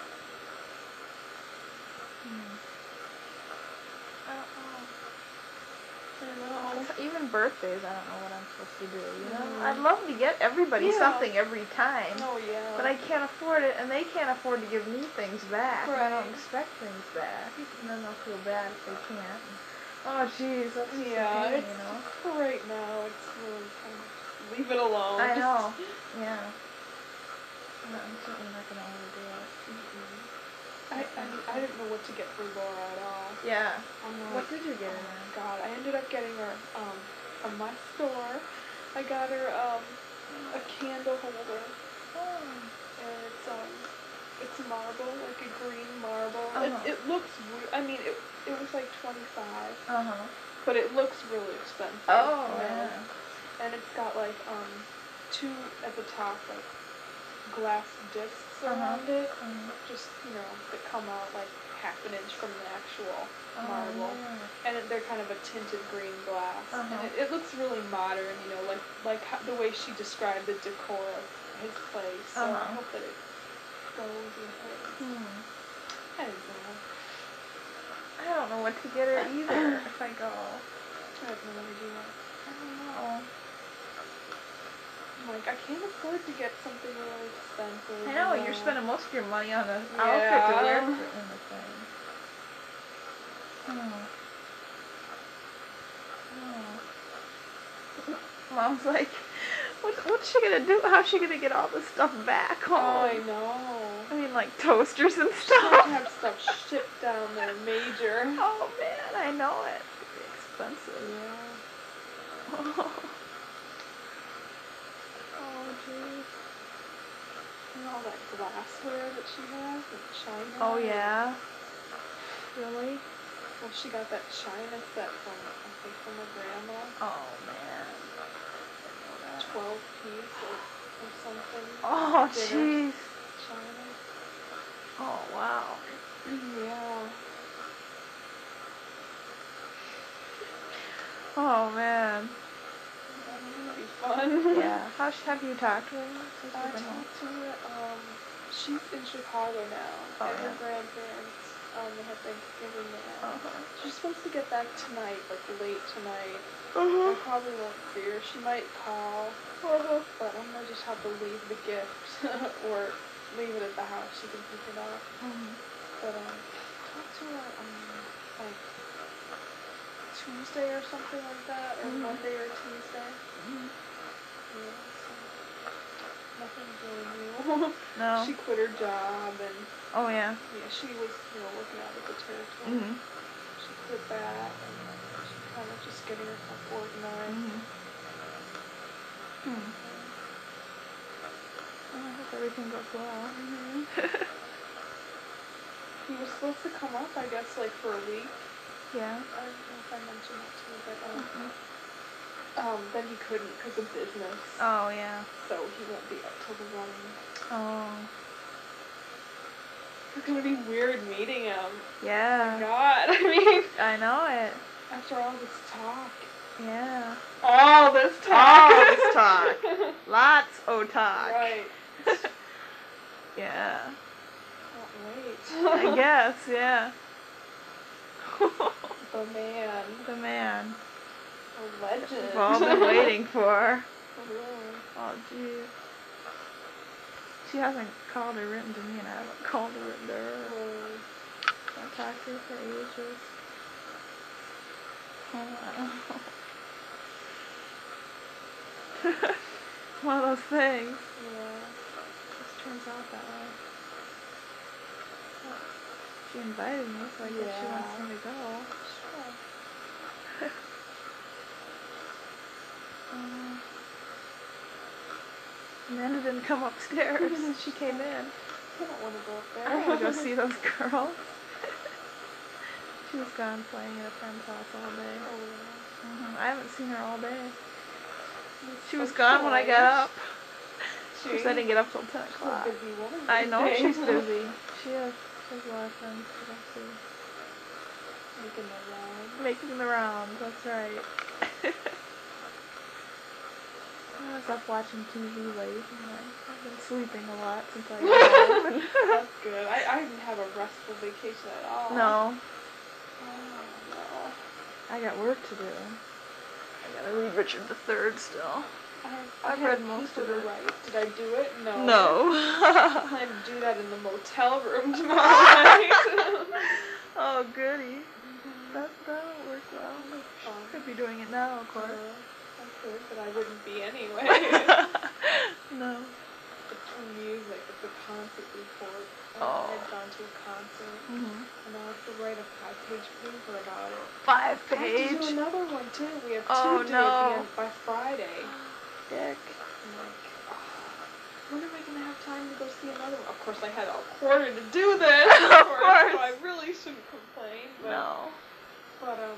Hmm. I don't know. I know. Even birthdays, I don't know what I'm supposed to do, you know? Mm. I'd love to get everybody Yeah. something every time. Oh yeah. But I can't afford it, and they can't afford to give me things back. I don't Right. expect things back. And then they'll feel bad if they can't. Oh, jeez, that's just Yeah, a pain, it's you know? for right now. It's really kind of leave it alone. I Just- know. Yeah. No, I'm certainly not going to overdo it. I, I I didn't know what to get for Laura at all. Yeah. I'm like, What did you get oh her? my god! I ended up getting her um from my store. I got her um a candle holder, Oh. and it's um it's marble, like a green marble. Uh-huh. It it looks. Re- I mean, it it was like twenty-five, Uh-huh. but it looks really expensive. Oh, you know? yeah. And it's got like um two at the top like glass discs Uh-huh. around it, Um, just you know that come out like half an inch from the actual oh, marble, yeah. and it, they're kind of a tinted green glass, Uh-huh. and it, it looks really modern, you know, like like how, the way she described the decor of his place. So I Uh-huh. hope that it goes with it. Hmm. I don't know. I don't know what to get her either if I go. I have no idea. I don't know. I'm like, I can't afford to get something really expensive. I know, you you're spending most of your money on an Yeah. outfit to wear for- in the thing. Oh. Oh. Mom's like, what, what's she gonna do? How's she gonna get all this stuff back Oh, home? I know. I mean, like toasters and She had to stuff. have stuff shipped down there, major. Oh man, I know it. It's expensive. Yeah. Oh, oh jeez. And all that glassware that she has and china. Oh yeah. Really? Well, she got that china set from, I think, from her grandma. Oh man. Twelve piece or, or something. Oh Dinner jeez. china. Oh wow. Yeah. Oh man. That's gonna be fun. Yeah. How sh- have you talked to her since I you've been home? talked to her. Um, she's in Chicago now, Oh, and her yeah. grandparents. Um, they have Thanksgiving there. Uh-huh. She's supposed to get back tonight, like late tonight. Uh-huh. I probably won't see her. She might call, Uh-huh. but I'm gonna just have to leave the gift or leave it at the house. She can pick it up. Mhm. But um, talk to her um like Tuesday or something like that, or Mhm. Monday or Tuesday. Mhm. Yeah, so nothing really new. No. She quit her job and Oh yeah. yeah, she was you know working out at the territory. Mhm. She quit that and she's kind of just getting herself organized. Mhm. Hmm. Well, I hope everything goes well. Mhm. He was supposed to come up, I guess, like for a week. Yeah. I don't know if I mentioned that to you, but um, Mhm. um, then he couldn't because of business. Oh yeah. So he won't be up till the wedding. Oh. It's gonna be weird meeting him. Yeah. God, I mean, I know it. after all this talk. Yeah. All this talk. All this talk. Lots of talk. Right. Yeah. Can't wait. I guess, yeah. The man. The man. A legend. We've all been waiting for. Really. Oh, gee. She hasn't called or written to me, and I haven't called or written to her. Really. I've talked to her for ages. Oh, wow. One of those things. Yeah. Just turns out that way. But she invited me, so I guess she Yeah. wants me to go. Sure. Uh, Amanda didn't come upstairs. She came in. I don't want to go up there. I want to go see those girls. She was gone playing at a friend's house all day. Oh, yeah. hmm I haven't seen her all day. It's She was so gone when I got strange. up. She, Of course, I didn't get up till ten she's a o'clock. busy woman. I these know days. she's busy. She has, she has a lot of friends to go see. Making the round. Making the rounds, that's right. I was up watching T V late, and I, I've been sleeping a lot since I got home. That's good. I, I didn't have a restful vacation at all. No, Oh, no. I got work to do. I gotta read Richard the Third still. I, I've I had read most people of to it. write. Did I do it? No. No. I plan to do that in the motel room tomorrow night. Oh, goody. Mhm. That, that'll work well. Fun. Could be doing it now, of course. Uh, I could, but I wouldn't be anyway. No. The music, it's a concert report. I Oh. had gone to a concert, Mm-hmm. and I have to write a five-page paper about it. Five I have to page. do another one too. We have Oh, two due no. at the end by Friday. Dick. I'm like, oh, when am I gonna have time to go see another one? Of course, I had a quarter to do this. Of So course. I really shouldn't complain. But, No. But um,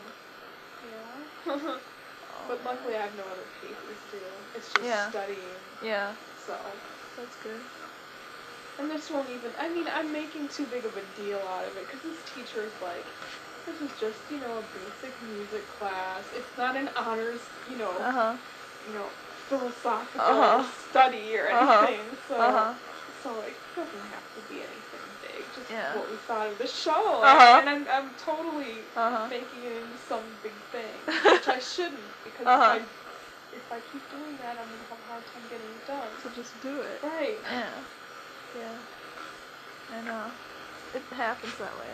yeah. Oh, But luckily, I have no other papers due. It's just Yeah. studying. Yeah, So. that's good. And this won't even, I mean, I'm making too big of a deal out of it, because this teacher is like, this is just, you know, a basic music class. It's not an honors, you know, Uh-huh. you know, philosophical Uh-huh. study or Uh-huh. anything. So, Uh-huh. so like, it doesn't have to be anything big, just Yeah. what we thought of the show. Uh-huh. And I'm, I'm totally Uh-huh. making it into some big thing, which I shouldn't, because Uh-huh. if, I, if I keep doing that, I'm going to have a hard time getting it done. So just do it. Right. Yeah. Yeah. I know. It happens that way.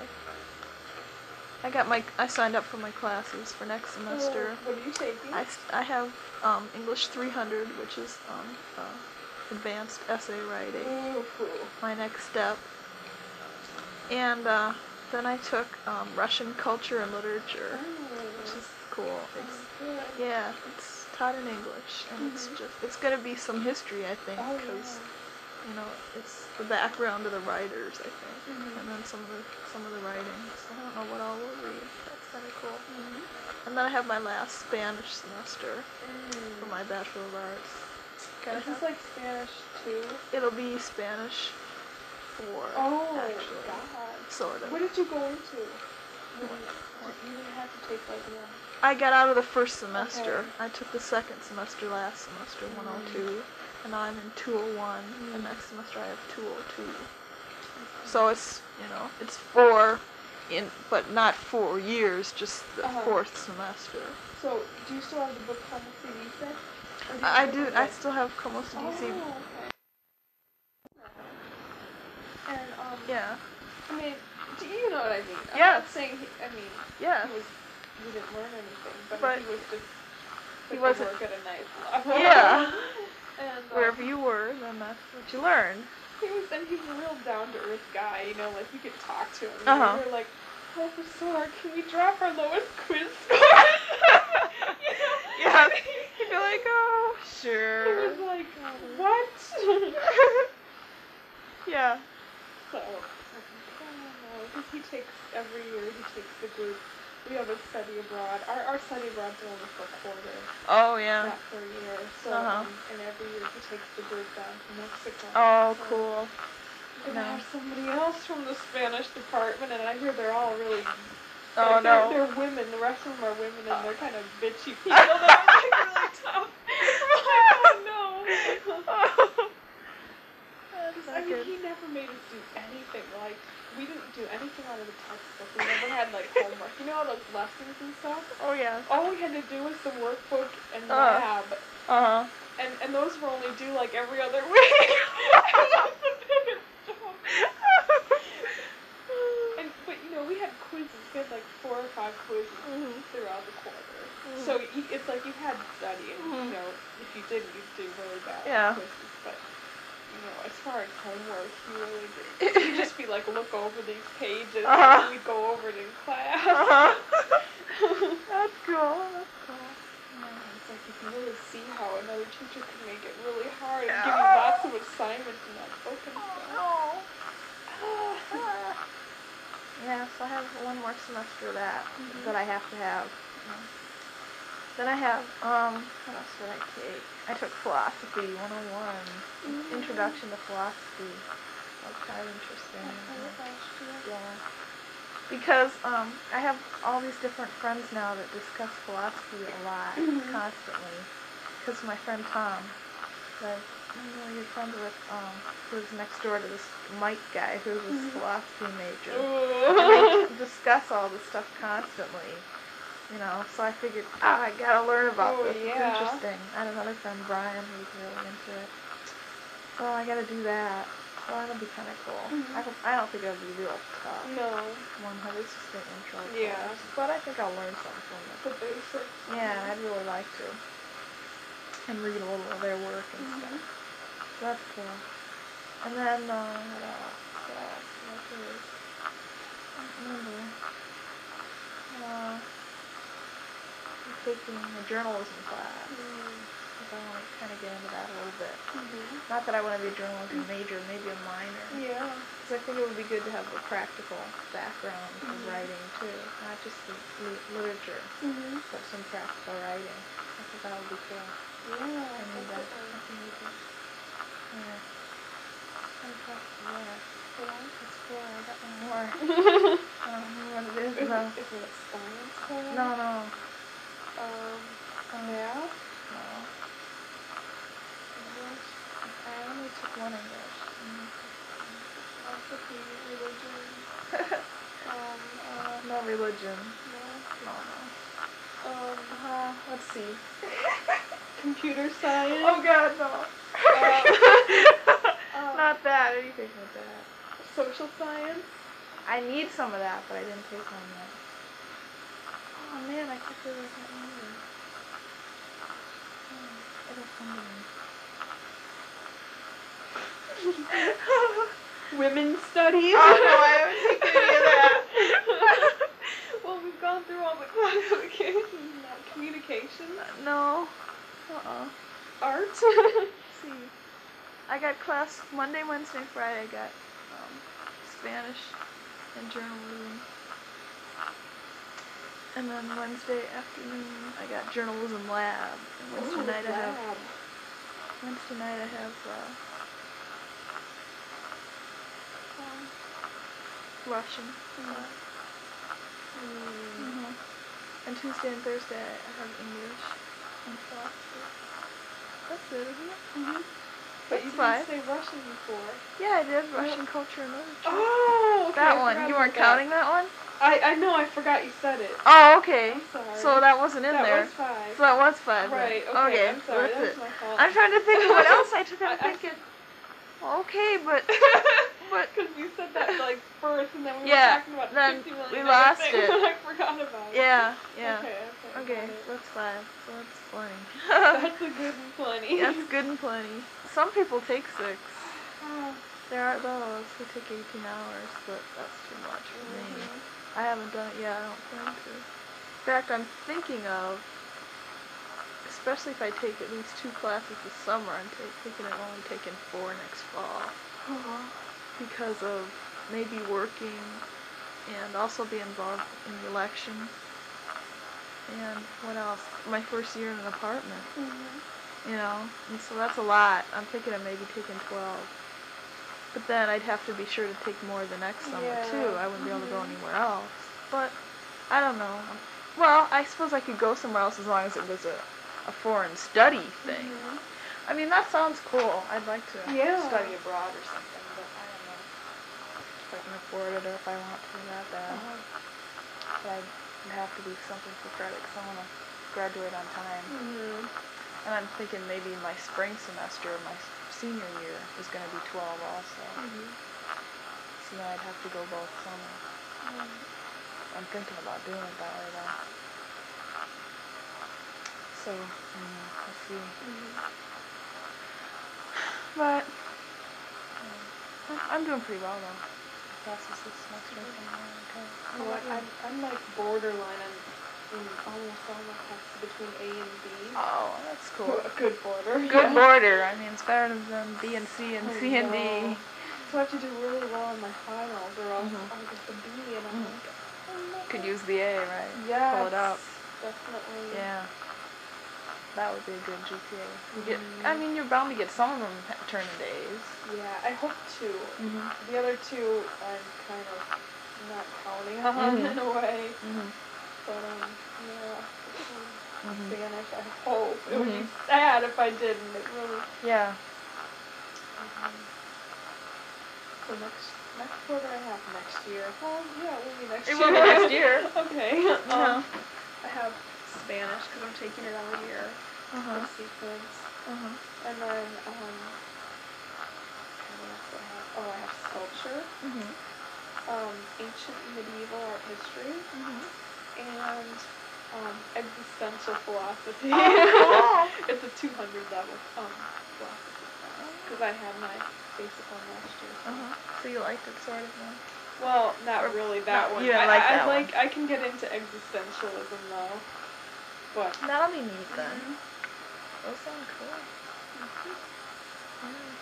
I got my, I signed up for my classes for next semester. Oh, what are you taking? I, s- I have um, English three hundred, which is um, uh, advanced essay writing, Ooh, cool. my next step. And uh, then I took um, Russian culture and literature, which is cool. It's, good. yeah, it's taught in English, and it's Mhm. just, it's going to be some history, I think, Oh, because you know, it's the background of the writers, I think, Mhm. and then some of the some of the writing. So I don't know what all we'll read. That's kind of cool. Mhm. And then I have my last Spanish semester Mm. for my Bachelor of Arts. Gotta Is this have- like Spanish too? It'll be Spanish four, Oh, actually, God. sort of. What did you go into? What did you, you didn't have to take like one. I got out of the first semester. Okay. I took the second semester last semester, one oh two, and now I'm in two oh one, Mm. and next semester I have two oh two. So it's, you know, it's four, in, but not four years, just the Uh-huh. fourth semester. So, do you still have the book Como Se Dice? Or you I take do, it I with- still have Como Se Oh, Dice. okay. And, um, Yeah, I mean, do you know what I mean? I'm Yeah. not saying, he, I mean, yeah. he was, he didn't learn anything, but, But he was just, he took the wasn't- work at a nice level. Yeah. And, um, Wherever you were, then that's what you learned. he was, and he's a real down-to-earth guy, you know, like, you could talk to him. Uh-huh. And we were like, Professor, can we drop our lowest quiz score? You know? Yeah. And You'd be like, oh, He sure. was like, what? Yeah. So, I don't know, because he takes, every year he takes the group, we have a study abroad, our, our study abroad's only for a quarter, Oh, yeah. not for a year, so, Uh-huh. um, and every year he takes the group down to Mexico. Oh, So cool. we're gonna No. have somebody else from the Spanish department, and I hear they're all really, Oh, like, they're, no. they're women, the rest of them are women, and they're kind of bitchy people that are like really tough. We're like, oh no. That's I not mean, good. he never made us do anything. Like, we didn't do anything out of the textbook. We never had, like, homework. You know all those lessons and stuff? Oh, yeah. All we had to do was the workbook and Uh. lab. Uh-huh. And and those were only due, like, every other week. It was the biggest joke. And, but, you know, we had quizzes. We had, like, four or five quizzes Mhm. throughout the quarter. Mhm. So you, it's like you had to study. And, Mhm. you know, if you didn't, you'd do really bad Yeah. quizzes. But, you know, as far as homework, you really did. You'd just be like, look over these pages, Uh-huh. and we'd go over it in class. Uh-huh. That's cool. That's cool. Yeah, it's like you can really see how another teacher can make it really hard and Yeah. give you lots of assignments in that book and stuff. Oh. Yeah, so I have one more semester of that Mhm. that I have to have. Then I have, um, what else did I take? I took philosophy one oh one. Mhm. Introduction to philosophy. That was kind of interesting. Yeah. Because um, I have all these different friends now that discuss philosophy a lot, Mhm. constantly. Because my friend Tom, that I'm really good friends with, um, lives next door to this Mike guy who's a Mhm. philosophy major. Ooh. And they discuss all this stuff constantly. You know, so I figured, ah, I gotta learn about Oh, this. yeah. It's interesting. I had another friend, Brian, who's really into it. So I gotta do that. So that'll be kind of cool. Mhm. I, hope, I don't think it'll be real tough. No, one hundred, it's just an intro Yeah. course. But I think I'll learn something from it. the basics. Yeah, I'd really like to. And read a little of their work and Mhm. stuff. So that's cool. And then, uh, what else? What else? What else is? I don't remember. Uh, I'm taking a journalism class. Mm. Because I want to kind of get into that a little bit. Mhm. Not that I want to be a journalism major, maybe a minor. Yeah. Because I think it would be good to have the practical background of Mhm. writing too, not just the li- literature, Mhm. but some practical writing. I think that would be cool. Yeah. I need that. definitely. I think we can. Yeah. I'm practical there. Yeah. It's four. I got one more. I don't know what it is Is though. it, is it a science class? No, no, Um, Um, math? no. English. I only took one English. Mm. Philosophy, religion, um, Uh, no religion. no. No, no. Um, Uh, let's see. computer science? Oh God, no. Uh, Not that. Anything with that. social science? I need some of that, but I didn't take one yet. Oh man, I can't really remember. Oh, it'll come to me. Women's studies? Oh no, I haven't taken any of that. Well, we've gone through all the classifications now. Communication? No. Uh-uh. Art? Let's see. I got class Monday, Wednesday, Friday. I got um, Spanish and journalism. And then Wednesday afternoon, I got journalism lab. And Wednesday Ooh, night I have. lab. Wednesday night I have uh, um, Russian. Mm. Mm. Mm-hmm. And Tuesday and Thursday I have English and philosophy. That's it, isn't it? Mm-hmm. But That's you five. didn't say Russian before. Yeah, I did. Russian culture and literature. Oh, okay. That I one. forgot You weren't about counting that one? I, I know, I forgot you said it. Oh, okay. I'm sorry. So that wasn't in that there. was five. So that was five. Right, then. okay, Okay, I'm sorry, that's that it. was my fault. I'm trying to think of what else I took. I'm I- I thinking. Okay, but but Because you said that like first, and then we Yeah, were talking about then fifty million we other lost things, it. and I forgot about it. yeah, yeah. Okay, okay. Okay, got it. that's five. So that's plenty. That's a good and plenty. That's good and plenty. Some people take six. Oh. There are those who take eighteen hours, but that's too much for me. Mhm. I haven't done it yet. I don't plan to. In fact, I'm thinking of, especially if I take at least two classes this summer, I'm ta- thinking of only taking four next fall Uh-huh. because of maybe working and also be involved in the election. And what else? My first year in an apartment, Mhm. you know, and so that's a lot. I'm thinking of maybe taking twelve. But then I'd have to be sure to take more the next summer Yeah. too. I wouldn't be able to go Mhm. anywhere else. But I don't know. Well, I suppose I could go somewhere else as long as it was a, a foreign study thing. Mhm. I mean, that sounds cool. I'd like to Yeah. study abroad or something, but I don't know if I can afford it or if I want to that bad. Uh-huh. But I'd it'd have to be something for credit because I want to graduate on time. Mhm. And I'm thinking maybe my spring semester of my s- senior year is going to be twelve also. Mhm. So then I'd have to go both summer. Mhm. I'm thinking about doing it that way though. So, mm, let's see. Mhm. But um, I'm, I'm doing pretty well though. Classes this semester are coming out okay. How Well, about you? I'm, I'm like borderline. I'm in almost all my classes between A and B. Oh, that's cool. A good border. Good yeah. border. I mean, it's better than B and C and I C and know. D. So I have to do really well in my finals, or else Mhm. I'll get the B, and I'm Mhm. like, oh no. Could use the A, right? Yes, Pull it up. definitely. Yeah. That would be a good G P A. You get, Mhm. I mean, you're bound to get some of them ha- turn into A's. Yeah, I hope to. Mhm. The other two, I'm kind of not counting on Mhm. in a way. Mhm. But um, yeah. Um, Mhm. Spanish, I hope. It would be Mhm. sad if I didn't. It really. Yeah. Um, so next next quarter I have next year. Well, yeah, it will be next It year. will be next year. Okay. Yeah. Um, I have Spanish because I'm taking it all year. Uh huh. The sequence. Uh huh. And then, um, what else do I have? Oh, I have sculpture, Mhm. um, ancient and medieval art history, Mhm. and um, existential philosophy. Oh, It's a two hundred level um, philosophy because I had my basic one last year. So. Uh huh. So you liked it, sort of, then? Well, not Or- really that no, one. you didn't I, like I, that I one. like I can get into existentialism though, but. That'll be neat then. Mhm. Those sound cool. Mhm. Yeah.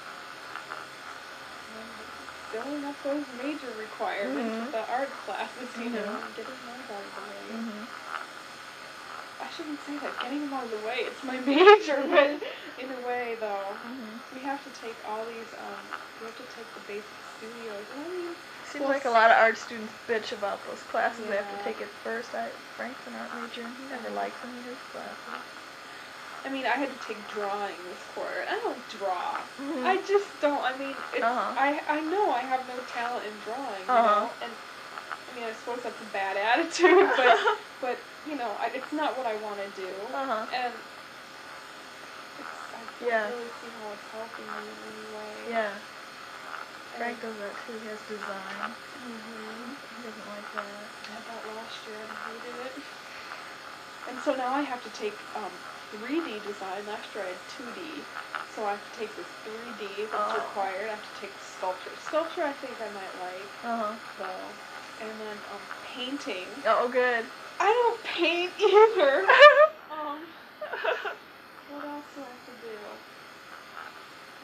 Filling up those major requirements Mhm. with the art classes, you know, Mhm. and getting those out of the way. Mhm. I shouldn't say that, getting them out of the way, it's my major, but in a way though, Mhm. we have to take all these, um, we have to take the basic studios, and I mean, Seems well, like a lot of art students bitch about those classes. They have to Yeah. take it first. I Frank's an art major, and he never likes any of his classes. I mean, I had to take drawing this quarter. I don't draw. Mhm. I just don't. I mean, it's, Uh-huh. I I know I have no talent in drawing, you Uh-huh. know, and I mean, I suppose that's a bad attitude, but but you know, I, it's not what I want to do, Uh-huh. and it's, I don't Yeah. really see how it's helping me in any way. Yeah. And- Frank does that too. He has design. Mhm. He doesn't like that. I had that last year and I hated it. And so now I have to take um, three D design. Last year I had two D. So I have to take this three D that's Oh. required. I have to take sculpture. Sculpture I think I might like, Uh-huh. though. And then um, painting. Oh, good. I don't paint either. um, what else do I have to do?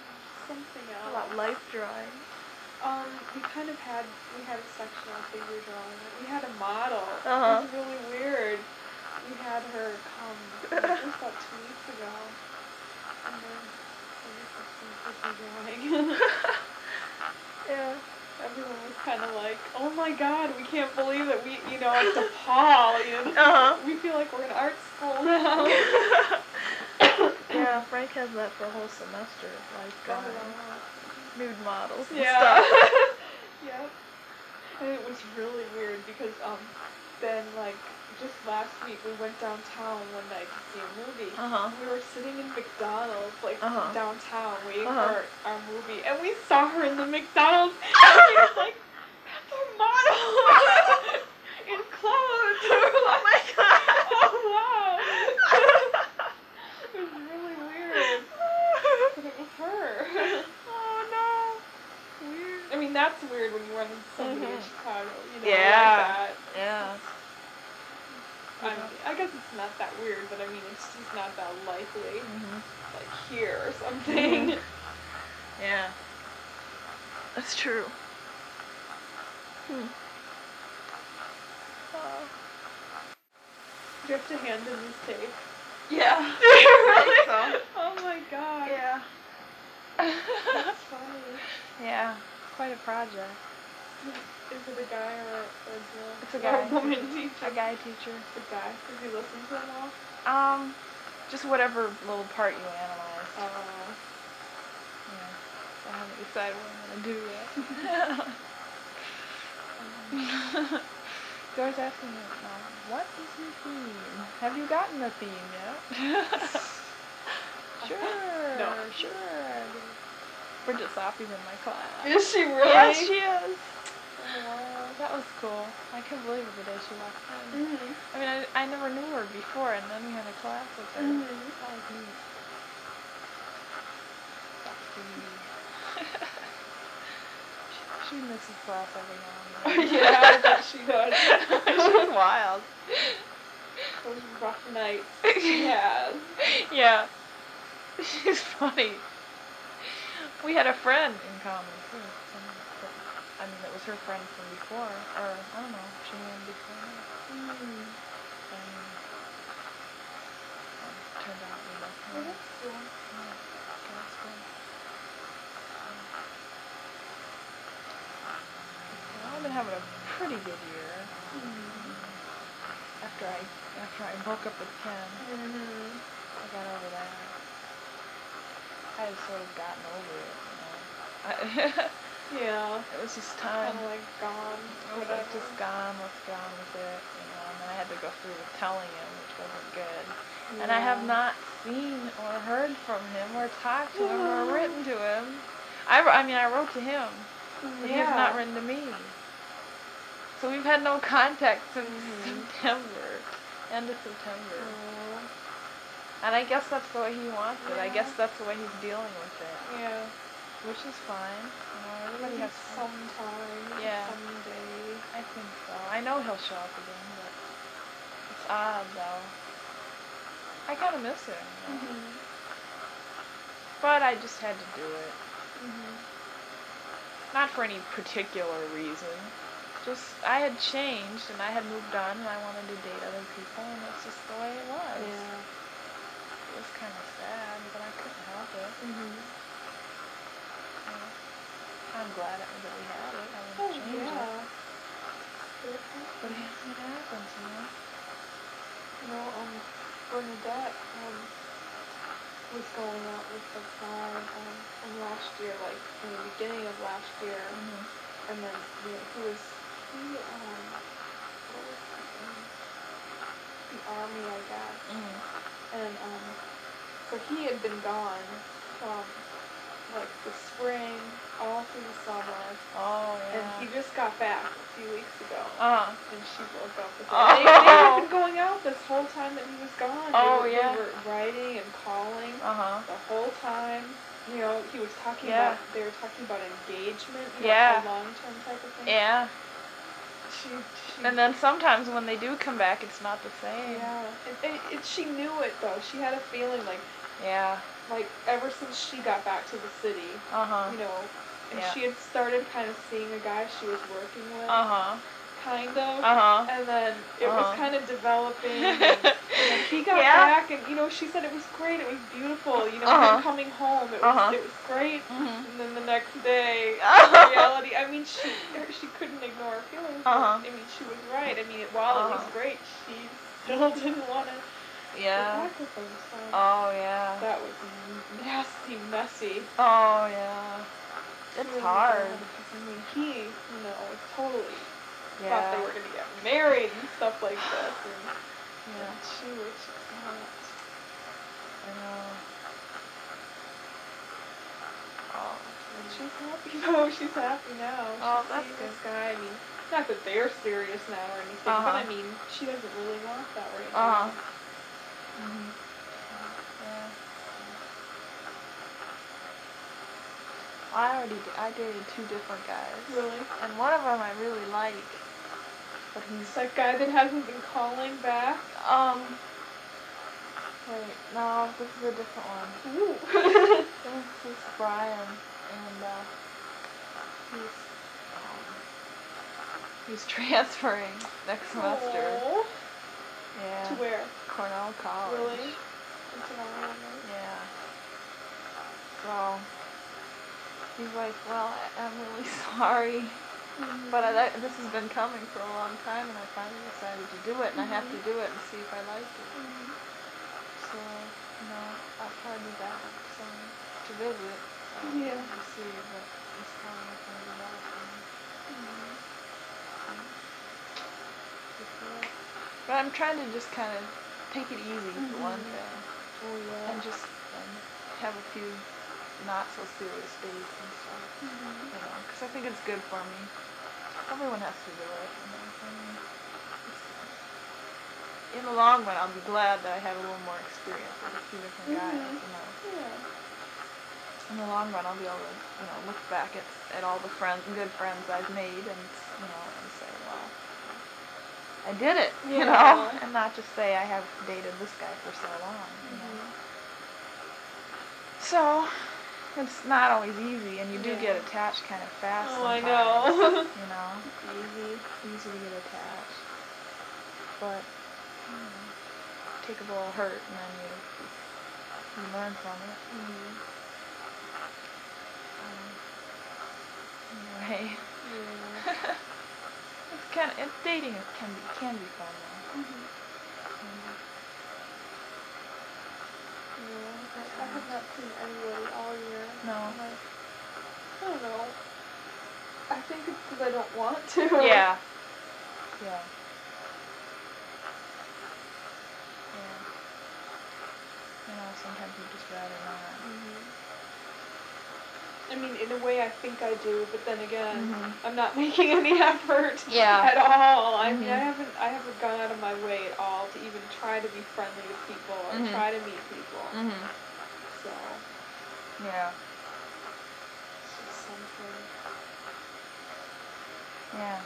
something How else. about life drawing? Um, we kind of had, we had a section on figure drawing. We had a model. Uh-huh. It was really weird. We had her come, it was about two weeks ago. And then we did some figure drawing. Yeah. Everyone was kind of like, oh my god, we can't believe that we, you know, at DePaul, you know, this Uh-huh. is, we feel like we're in art school now. Yeah, Frank has that for a whole semester, like drawing nude models and Yeah. stuff. Yep. And it was really weird because um then like just last week we went downtown one night to see a movie. Uh-huh. We were sitting in McDonald's like Uh-huh. downtown waiting Uh-huh. for our movie and we saw her in the McDonald's and we were like, that's our model in clothes. We were like, Oh my god. oh wow. It was really weird. But it was her. Oh no. Weird. I mean, that's weird when you run into somebody in Mhm. Chicago, you know, Yeah. like that. Yeah. I, don't, I guess it's not that weird, but I mean, it's just not that likely, Mhm. like here or something. Yeah. That's true. Hmm. Oh. Do you have to hand in this tape? Yeah. Really? So. Oh my god. Yeah. That's funny. Yeah. Quite a project. Is it a guy or a, or a girl? It's a Or guy. a woman teacher? A guy teacher. A guy. Does he listen to them all? Um, just whatever little part you analyze. Oh. Yeah. So I haven't decided what I'm gonna do yet. He's always asking me, Mom, what is your theme? Have you gotten a theme yet? Sure. No. Sure. Bridget Sophie's in my class. Is she really? Yes, she is. Oh, wow. That was cool. I couldn't believe it the day she walked in. Mm-hmm. I mean, I, I never knew her before, and then we had a class with her. Mhm. That was neat. Sophie. she, she misses class every now and then. Yeah, I bet she does. She's wild. Those rough nights she has. Yeah. She's funny. We had a friend in common, too. Some- I mean, it was her friend from before, or, I don't know, she knew him before me. Mm. And um, turned out we both Oh, knew. that's cool. Yeah, so that's good. Well, I've been having a pretty good year. Mm. After I after I broke up with Ken, Mm-hmm. I got over that. I had sort of gotten over it, you know. I, Yeah. it was just Kind time. of like gone. I was like, just gone, let's get on with it, you know. And then I had to go through with telling him, which wasn't good. And I have not seen or heard from him or talked to him or written to him. I, wr- I mean, I wrote to him, but Yeah. he's not written to me. So we've had no contact since Mhm. September, end of September. Oh. And I guess that's the way he wants it. I Yeah. guess that's the way he's dealing with it, Yeah. which is fine. You know, everybody has some. sometime. Yeah. Someday. I think so. I know he'll show up again, but it's odd though. I kind of miss him, you know? Mhm. But I just had to do it. Mhm. Not for any particular reason. Just, I had changed and I had moved on and I wanted to date other people and that's just the way it was. Yeah. It was kind of sad, but I couldn't help it. Mhm. You know? I'm glad it, that we had it. I Oh wouldn't change yeah. it. But it, it happens, you know? You know, um, Bernadette um was going out with the guy um from last year, like in the beginning of last year, Mm-hmm. and then you know, he was he um what was his name? The army, I guess, Mm-hmm. and um so he had been gone from like the spring all through the summer, Oh, and yeah. he just got back a few weeks ago. Uh-huh. And she broke up with him. Oh. They, they had been going out this whole time that he was gone. Oh, they were, yeah. They were writing and calling Uh-huh. the whole time. You know, he was talking Yeah. about, they were talking about engagement, you Yeah. know, a long-term type of thing. Yeah. She, she, And then sometimes when they do come back, it's not the same. yeah. And, and it, she knew it, though. She had a feeling like, Yeah. like, ever since she got back to the city, Uh-huh. you know, and Yeah. she had started kind of seeing a guy she was working with, Uh-huh. kind of, Uh-huh. and then it Uh-huh. was kind of developing, and, and then he got Yeah. back, and, you know, she said it was great, it was beautiful, you know, Uh-huh. him coming home, it was, Uh-huh. it was great, Mhm. and then the next day, Uh-huh. reality, I mean, she, she couldn't ignore her feelings, but, Uh-huh. I mean, she was right, I mean, while it was Uh-huh. great, she still didn't want to Yeah. get back with him, so. Oh, yeah. That was nasty, messy. Oh, yeah. It's Really hard. bad, 'cause, I mean, he, you know, was totally Yeah. thought they were gonna get married and stuff like this, and, Yeah. and she was just not. I know. Oh. And she's happy. No, she's happy now. Oh, She's that's seeing good. this guy. I mean, not that they're serious now or anything, Uh-huh. but I mean, she doesn't really want that right Uh-huh. now. Mhm. Yeah. I already did, I dated two different guys. Really? And one of them I really like, but he's It's that guy that hasn't been calling back. um. Wait, no, this is a different one. Ooh. This is Brian, and uh, he's um, he's transferring next semester. Aw. Yeah. To where? Cornell College. Really? Into Norway, right? Yeah. So he's like, well, I, I'm really sorry, Mhm. but I, this has been coming for a long time, and I finally decided to do it, and I have to Mhm. do it and see if I like it. Mhm. So, you know, I'll probably be back so, to visit. So Yeah. we'll see, but it's probably not going to be that for me. Mhm. But I'm trying to just kind of take it easy for one Mhm. thing, Oh yeah. and just um, have a few not so serious dates and stuff, Mhm. you know, because I think it's good for me. Everyone has to do it, you know. I mean, it's, in the long run, I'll be glad that I had a little more experience with a few different guys, Mhm. you know. Yeah. In the long run, I'll be able to, you know, look back at, at all the friends, good friends I've made, and, you know, and say, well, I did it, you know, Yeah. and not just say I have dated this guy for so long, you know. Mhm. So, it's not always easy, and you do Yeah. get attached kind of fast Oh, I sometimes, know. you know. It's easy. It's easy to get attached, but, you know, take a little hurt, and then you, you learn from it. Mhm. Um, anyway. Yeah. It's kind of, it's dating is, can be can be fun though. Mhm. Mhm. Yeah. I, I have not seen anybody all year. No. I'm like, I don't know. I think it's because I don't want to. Yeah. Yeah. Yeah. You know, sometimes you just rather not. Mhm. I mean, in a way, I think I do, but then again, Mhm. I'm not making any effort Yeah. at all. I mean, I Mhm. haven't, I haven't gone out of my way at all to even try to be friendly with people or Mhm. try to meet people. Mhm. So Yeah. it's just something. Yeah.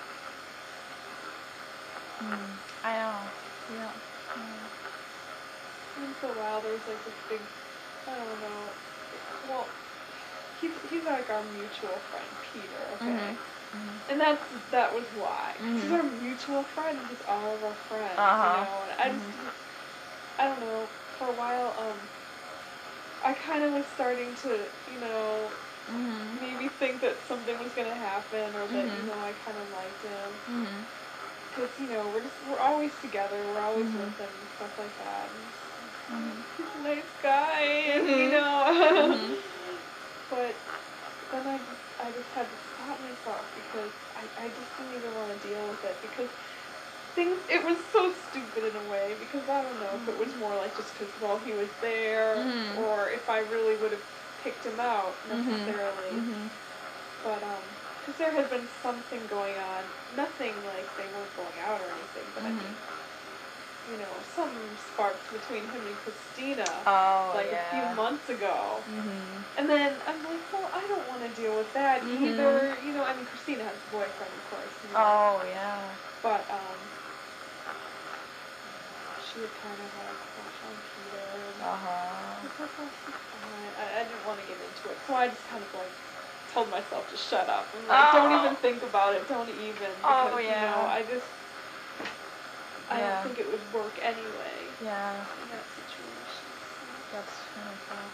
Hmm. I know. Yeah. Yeah. Once in a while, there's like this big, I don't know. Well, he's he's like our mutual friend, Peter. Okay. Mhm. Mhm. And that's that was why. He's Mhm. our mutual friend. He's all of our friends, Uh-huh. you know. And I just, Mhm. I don't know. For a while, um, I kind of was starting to, you know, Mhm. maybe think that something was gonna happen, or that you Mhm. know I kind of liked him, Mhm. because you know we're just we're always together. We're always Mhm. with him and stuff like that. And Mhm. he's a nice guy, and you Mhm. know. Mhm. But then I just I just had to stop myself because I I just didn't even want to deal with it because things it was so stupid in a way because I don't know if it was more like just because well he was there Mhm. or if I really would have picked him out Mhm. necessarily. Mhm. But um, because there had been something going on, nothing like they weren't going out or anything, but I Mhm. mean, you know, some sparks between him and Christina Oh, like yeah. a few months ago. Mhm. And then I'm like, well, I don't want to deal with that Mhm. either. You know, I mean, Christina has a boyfriend, of course. You know, Oh, yeah. but um, she had kind of had a crush on Peter. And Uh-huh. it's like, oh, she's fine. I, I didn't want to get into it, so I just kind of like told myself to shut up and like, Oh. don't even think about it. Don't even. Because, Oh, yeah. You know, I just. I Yeah. don't think it would work anyway. Yeah. In that situation. That's kind of tough.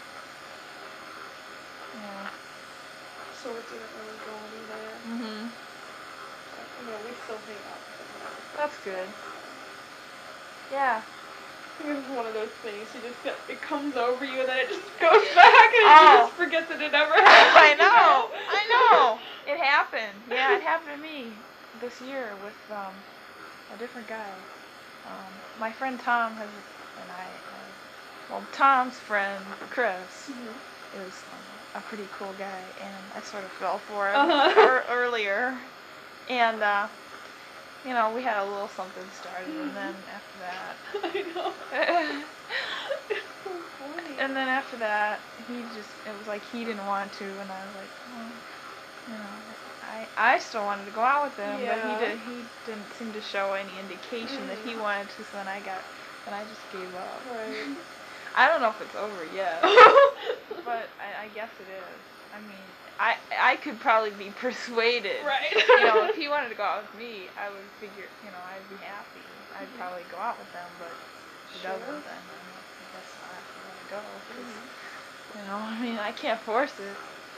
Yeah. So it didn't really go anywhere. Mhm. But, you know, we still hang out with them. That's good. Yeah. I think it's one of those things. You just get, it comes over you and then it just goes back and Oh. you just forget that it ever happened. I know. You I know. It happened. Yeah, it happened to me this year with um, a different guy. Um, my friend Tom has, and I, uh, well, Tom's friend Chris Mhm. is um, a pretty cool guy, and I sort of fell for him Uh-huh. er- earlier, and uh, you know, we had a little something started, and then after that, I know. It's so funny. and then after that, he just, it was like he didn't want to, and I was like, well, you know, I, I still wanted to go out with him, Yeah. but he did, he didn't seem to show any indication Mm. that he wanted to, so then I got, then I just gave up. Right. I don't know if it's over yet, but I, I guess it is. I mean, I I could probably be persuaded. Right. You know, if he wanted to go out with me, I would figure, you know, I'd be happy. I'd Mhm. probably go out with them, but if he Sure. doesn't, then I guess I have to let it go. 'Cause, Mhm. you know, I mean, I can't force it.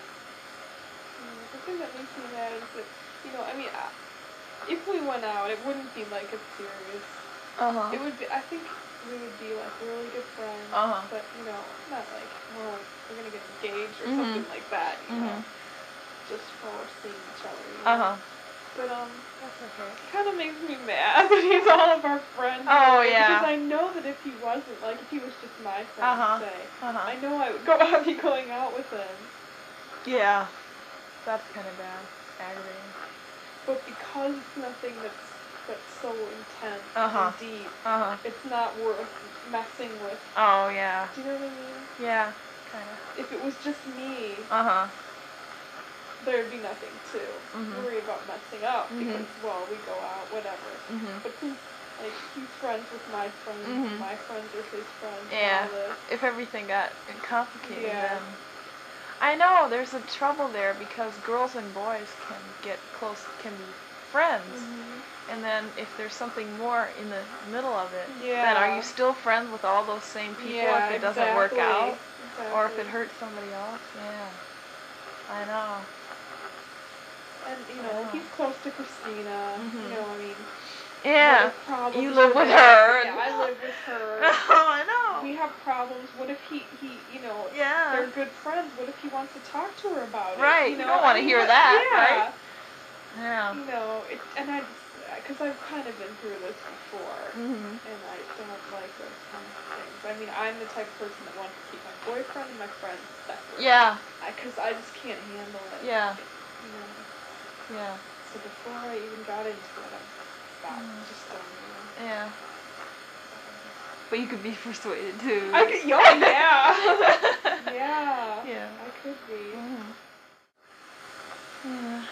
Yeah, the thing that makes me mad is that, you know, I mean, I, if we went out, it wouldn't be like a serious. Uh huh. It would be. I think we would be like really good friends. Uh-huh. But you know, not like well, we're gonna get engaged or Mhm. something like that. You know, Mhm. just for seeing each other. You Uh know? huh. But um, That's okay. it kind of makes me mad that he's all of our friends. Oh, you know, yeah. Because I know that if he wasn't, like if he was just my friend, Uh-huh. say, Uh huh. I know I would go out, be going out with him. Yeah. That's kind of bad. Aggravating. But because it's nothing that's that's so intense Uh-huh. and deep, Uh huh. it's not worth messing with. Oh yeah. Do you know what I mean? Yeah. Kind of. If it was just me, Uh huh. there'd be nothing to Mhm. worry about messing up Mhm. because, well, we go out, whatever. Mhm. But since, like, he's friends with my friends, Mhm. my friends are his friends, Yeah. and all this. If everything got complicated, Yeah. then I know there's a trouble there because girls and boys can get close, can be friends, Mhm. and then if there's something more in the middle of it, Yeah. then are you still friends with all those same people Yeah, if it doesn't work exactly. out, Exactly. or if it hurts somebody else? Yeah. I know. And, you I know, know. he's close to Christina, Mhm. you know, I mean, Yeah. what if problems You live were with there? her. Yeah, I live with her. Oh, I know. We have problems. What if he, he, you know, Yeah. they're good friends. What if he wants to talk to her about it? Right, You, you know? don't wanna I mean, hear what- that, yeah. right? Yeah. You know, it, and I, because I've kind of been through this before, Mhm. and I don't like those kinds of things. I mean, I'm the type of person that wants to keep my boyfriend and my friends separate. Yeah. Because I, I just can't handle it. Yeah. You know. Yeah. So before I even got into it, I stopped. Mhm. Just don't even. Yeah. But you could be persuaded too. I could, oh, yeah. yeah. Yeah. I could be. Mhm. Yeah.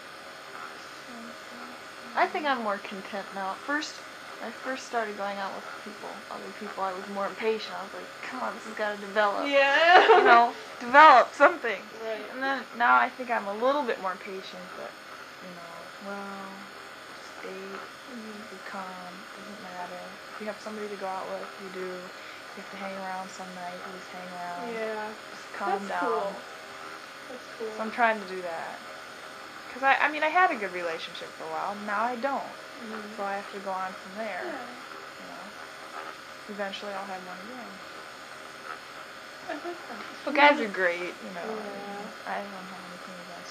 I think I'm more content now. At first, I first started going out with people, other people, I was more impatient. I was like, come on, this has got to develop. Yeah. You know, develop something. Right. And then now I think I'm a little bit more patient, but, you know, well, just date, Mhm. be calm, doesn't matter. If you have somebody to go out with, you do. If you have to hang around some night, you just hang around. Yeah. Just calm That's down. cool. That's cool. So I'm trying to do that. Because, I, I mean, I had a good relationship for a while. Now I don't. Mhm. So I have to go on from there. Yeah. You know. Eventually I'll have one again. I like that. But guys are great, you know. Yeah. I don't have anything against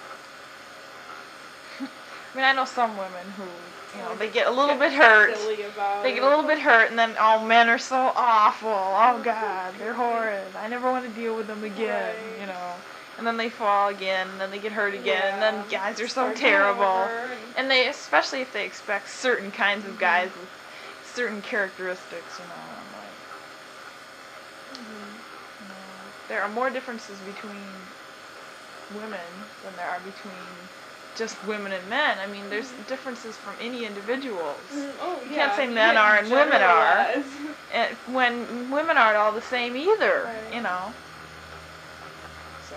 them. I mean, I know some women who, you know, they get a little bit hurt. Silly about They it. get a little bit hurt, and then, oh, men are so awful. Oh, God, they're horrid. I never want to deal with them again, Right. you know. And then they fall again, and then they get hurt again, and then Yeah. guys are so Start terrible. over and- And they, especially if they expect certain kinds of Mhm. guys with certain characteristics, you know. I'm like, Mhm. you know, there are more differences between women than there are between just women and men. I mean, there's Mhm. differences from any individuals. Mm, oh, You yeah. can't say you men can't are and women are. generalize. And when women aren't all the same either, Right. you know. So,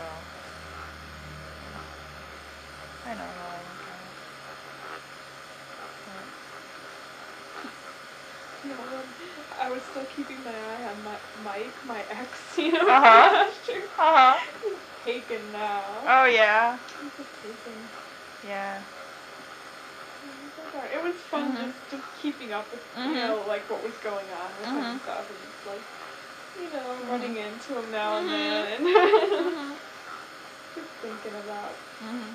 I don't know. I look You know, when I was still keeping my eye on my Mike, my ex, you know, Uh-huh. last year. Uh-huh. He's taken now. Oh, yeah. He's just taken. Yeah. It was fun Mhm. just, just keeping up with, Mhm. you know, like what was going on with him and Mhm. stuff, and just like, you know, Mhm. running into him now and Mhm. then, and Mhm. just thinking about, Mhm.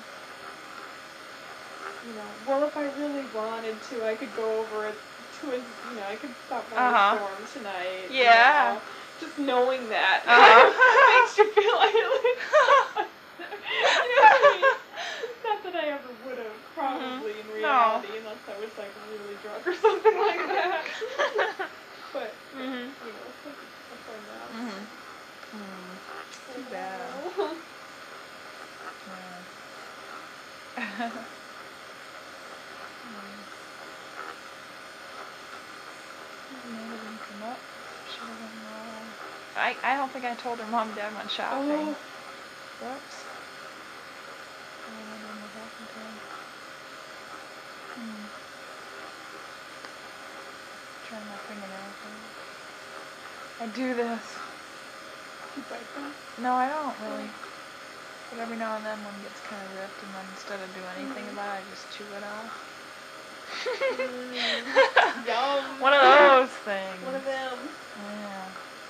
you know, well, if I really wanted to, I could go over it to his, you know, I could stop by Uh-huh. his dorm tonight. Yeah. You know, just knowing that Uh-huh. makes you feel like, like you know what I mean? Not that I ever would have, probably in reality, No. unless I was like really drunk or something like that. But Mhm. you know, it's like a friend now. Mhm. Mm. Too bad. Yeah. Amanda didn't come up. She doesn't know. I, I don't think I told her mom and dad went shopping. Oh. Whoops. I don't know what happened to him. Hmm. Trying my fingernails out. I do this. You bite them? No, I don't really. But every now and then one gets kind of ripped, and then instead of doing anything Mm. about it, I just chew it off. Mm. Yum. One of those things. One of them. Yeah.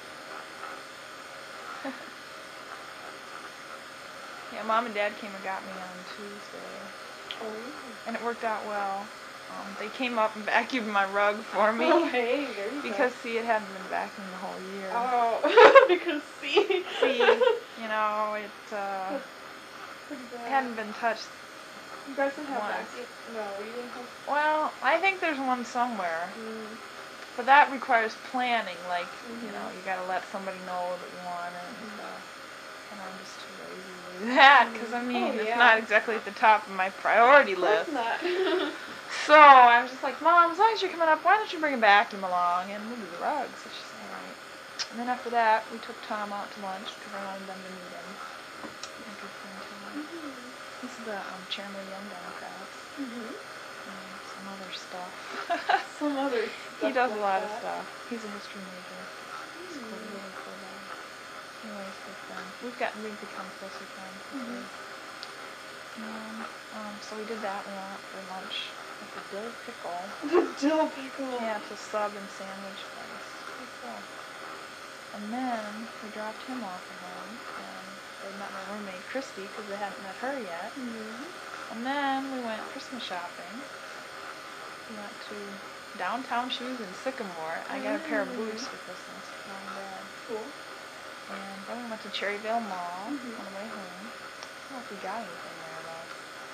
Yeah, mom and dad came and got me on Tuesday, Oh. and it worked out well. Um, they came up and vacuumed my rug for me. Oh, hey, there you Because, go. see, it hadn't been vacuumed the whole year. Oh, because see. See, you know, it, uh, Pretty bad. it hadn't been touched. You guys didn't have once. vacuum? No, you didn't have. Well, I think there's one somewhere. Mm. But that requires planning, like, Mm-hmm. you know, you gotta let somebody know that you want it and Mm-hmm. stuff. And I'm just too lazy to do that, because, I mean, Oh, it's yeah. not exactly at the top of my priority Of course list. not. So I was just like, Mom, as long as you're coming up, why don't you bring a vacuum along and we'll do the rugs? So she said, all right. And then after that, we took Tom out to lunch because I wanted them to meet him. My good friend Tom. Mm-hmm. He's the um, chairman of Young Democrats. Mm-hmm. And some other stuff. Some other He stuff does a like lot that. of stuff. He's a history major. He's cool, Mm. really cool guy. Anyways, good friend. We've gotten, we've become closer friends. Mhm. And, um, so we did that. We went out for lunch at the Dill Pickle. The dill pickle. Yeah, it's a sub and sandwich place. Pretty cool. And then we dropped him off at home, and they met my roommate Christy because they hadn't met her yet. Mm-hmm. And then we went Christmas shopping. We went to Downtown Shoes in Sycamore. I got a pair of boots for Christmas for mom and dad. Cool. And then we went to Cherryvale Mall Mhm. on the way home. I don't know if we got anything there though.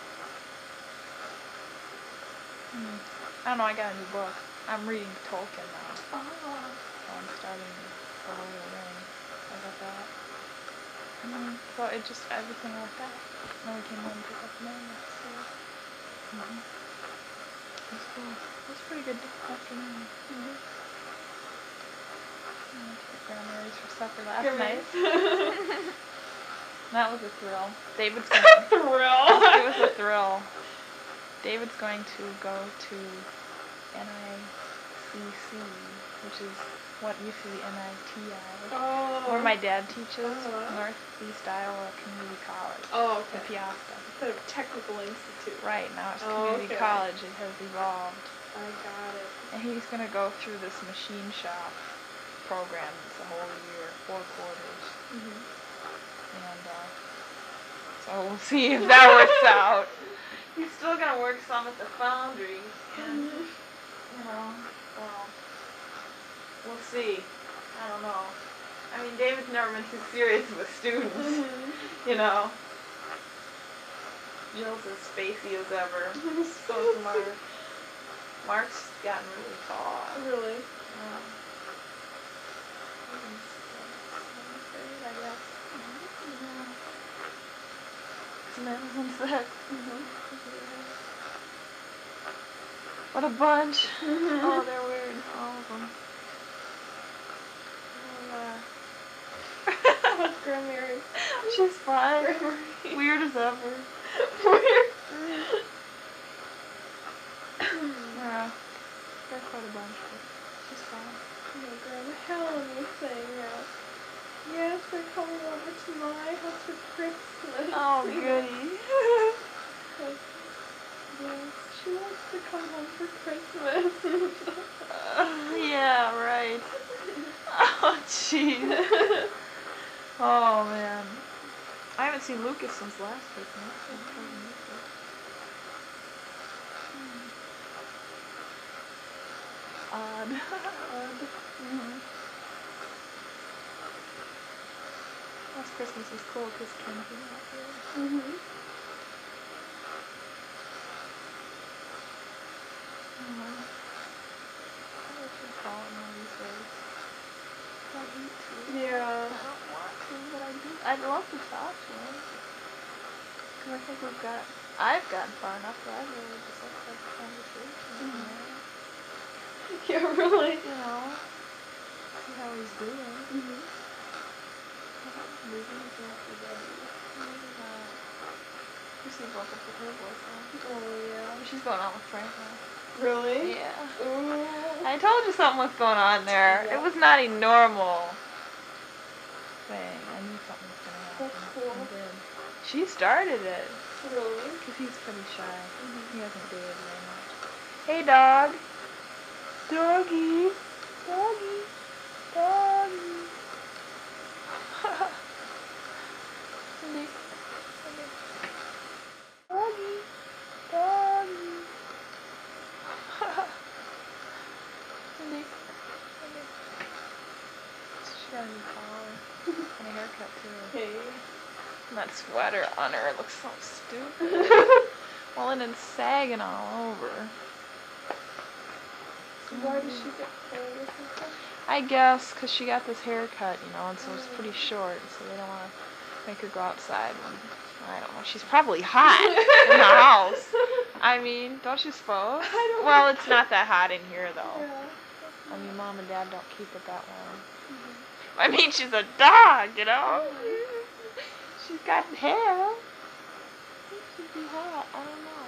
Hmm. I don't know, I got a new book. I'm reading Tolkien now. Oh. So I'm starting The Lord of the Rings. I got that. Mm, so it just, everything worked out. Then we came home and picked up Amanda. So, mm-hmm. It was cool. It was a pretty good afternoon. Mm-hmm. I went to Grandma's for supper last Good night. night. That was a thrill. David's gonna, Thrill. it was a thrill. David's going to go to N I C C, which is what used to be N I T I, Oh. where my dad teaches, Uh-huh. Northeast Iowa Community College Oh, in okay. Piasta. The technical institute. Right, now it's Oh, community okay. college. It has evolved. I got it. And he's going to go through this machine shop program. It's a whole year, four quarters. Mm-hmm. And uh, so we'll see if that works out. He's still going to work some at the foundry. And, Mm-hmm. you know, well, we'll see. I don't know. I mean, David's never been too serious with students, Mm-hmm. you know. Jill's as spacey as ever. So is Mark. Mark's gotten really tall. Really? Um, he's, uh, seventh grade, I guess. Yeah. Madison's that. Mm-hmm. What a bunch. Mhm. Oh, they're weird. All of them. Oh, How's Grandma Mary? yeah. She's fine. Grandma Weird as ever. Weird. Yeah. They're quite a bunch, but she's fine. My Grandma Helen was saying that. Yes, they're coming over to my house for Christmas. Oh, goody. Like, yes, she wants to come home for Christmas. Uh, yeah, right. Oh, jeez. Oh, man. I haven't seen Lucas since last Christmas. Odd. Odd. Mm-hmm. Last Christmas was cool because Ken came out here. Mm-hmm. Mm-hmm. I should call him one of these days. I hate to. Yeah. I don't want to, but I do. I'd love to talk to him. Because I think we've got, I've gotten far enough that I really just like to have a conversation. Mhm. You know? Yeah, really. You know, see how he's doing. Mm-hmm. Maybe he's not too bad. Maybe not. Chrissy broke up with her boyfriend. Oh, yeah. She's going on with Frank now. Really? Yeah. Ooh. I told you something was going on there. Yeah. It was not a normal thing. I knew something was going to happen. That's cool. It did. She started it. Really? Because he's pretty shy. Mm-hmm. He hasn't dated very much. Hey, dog. Doggy. Doggy. Doggy. Cindy. Cindy. Doggy. Doggy. Cindy. Cindy. She got a new collar and a haircut too. Hey. And that sweater on her looks so stupid. Well, and it's sagging all over. Why does she get cold or something? I guess because she got this haircut, you know, and so it's pretty short, so they don't want to make her go outside when, I don't know, she's probably hot in the house. I mean, don't you suppose? I don't Well, know. it's not that hot in here, though. Yeah. I mean, Mom and Dad don't keep it that warm. Mm-hmm. I mean, she's a dog, you know? She's got hair. I think she'd be hot. I don't know.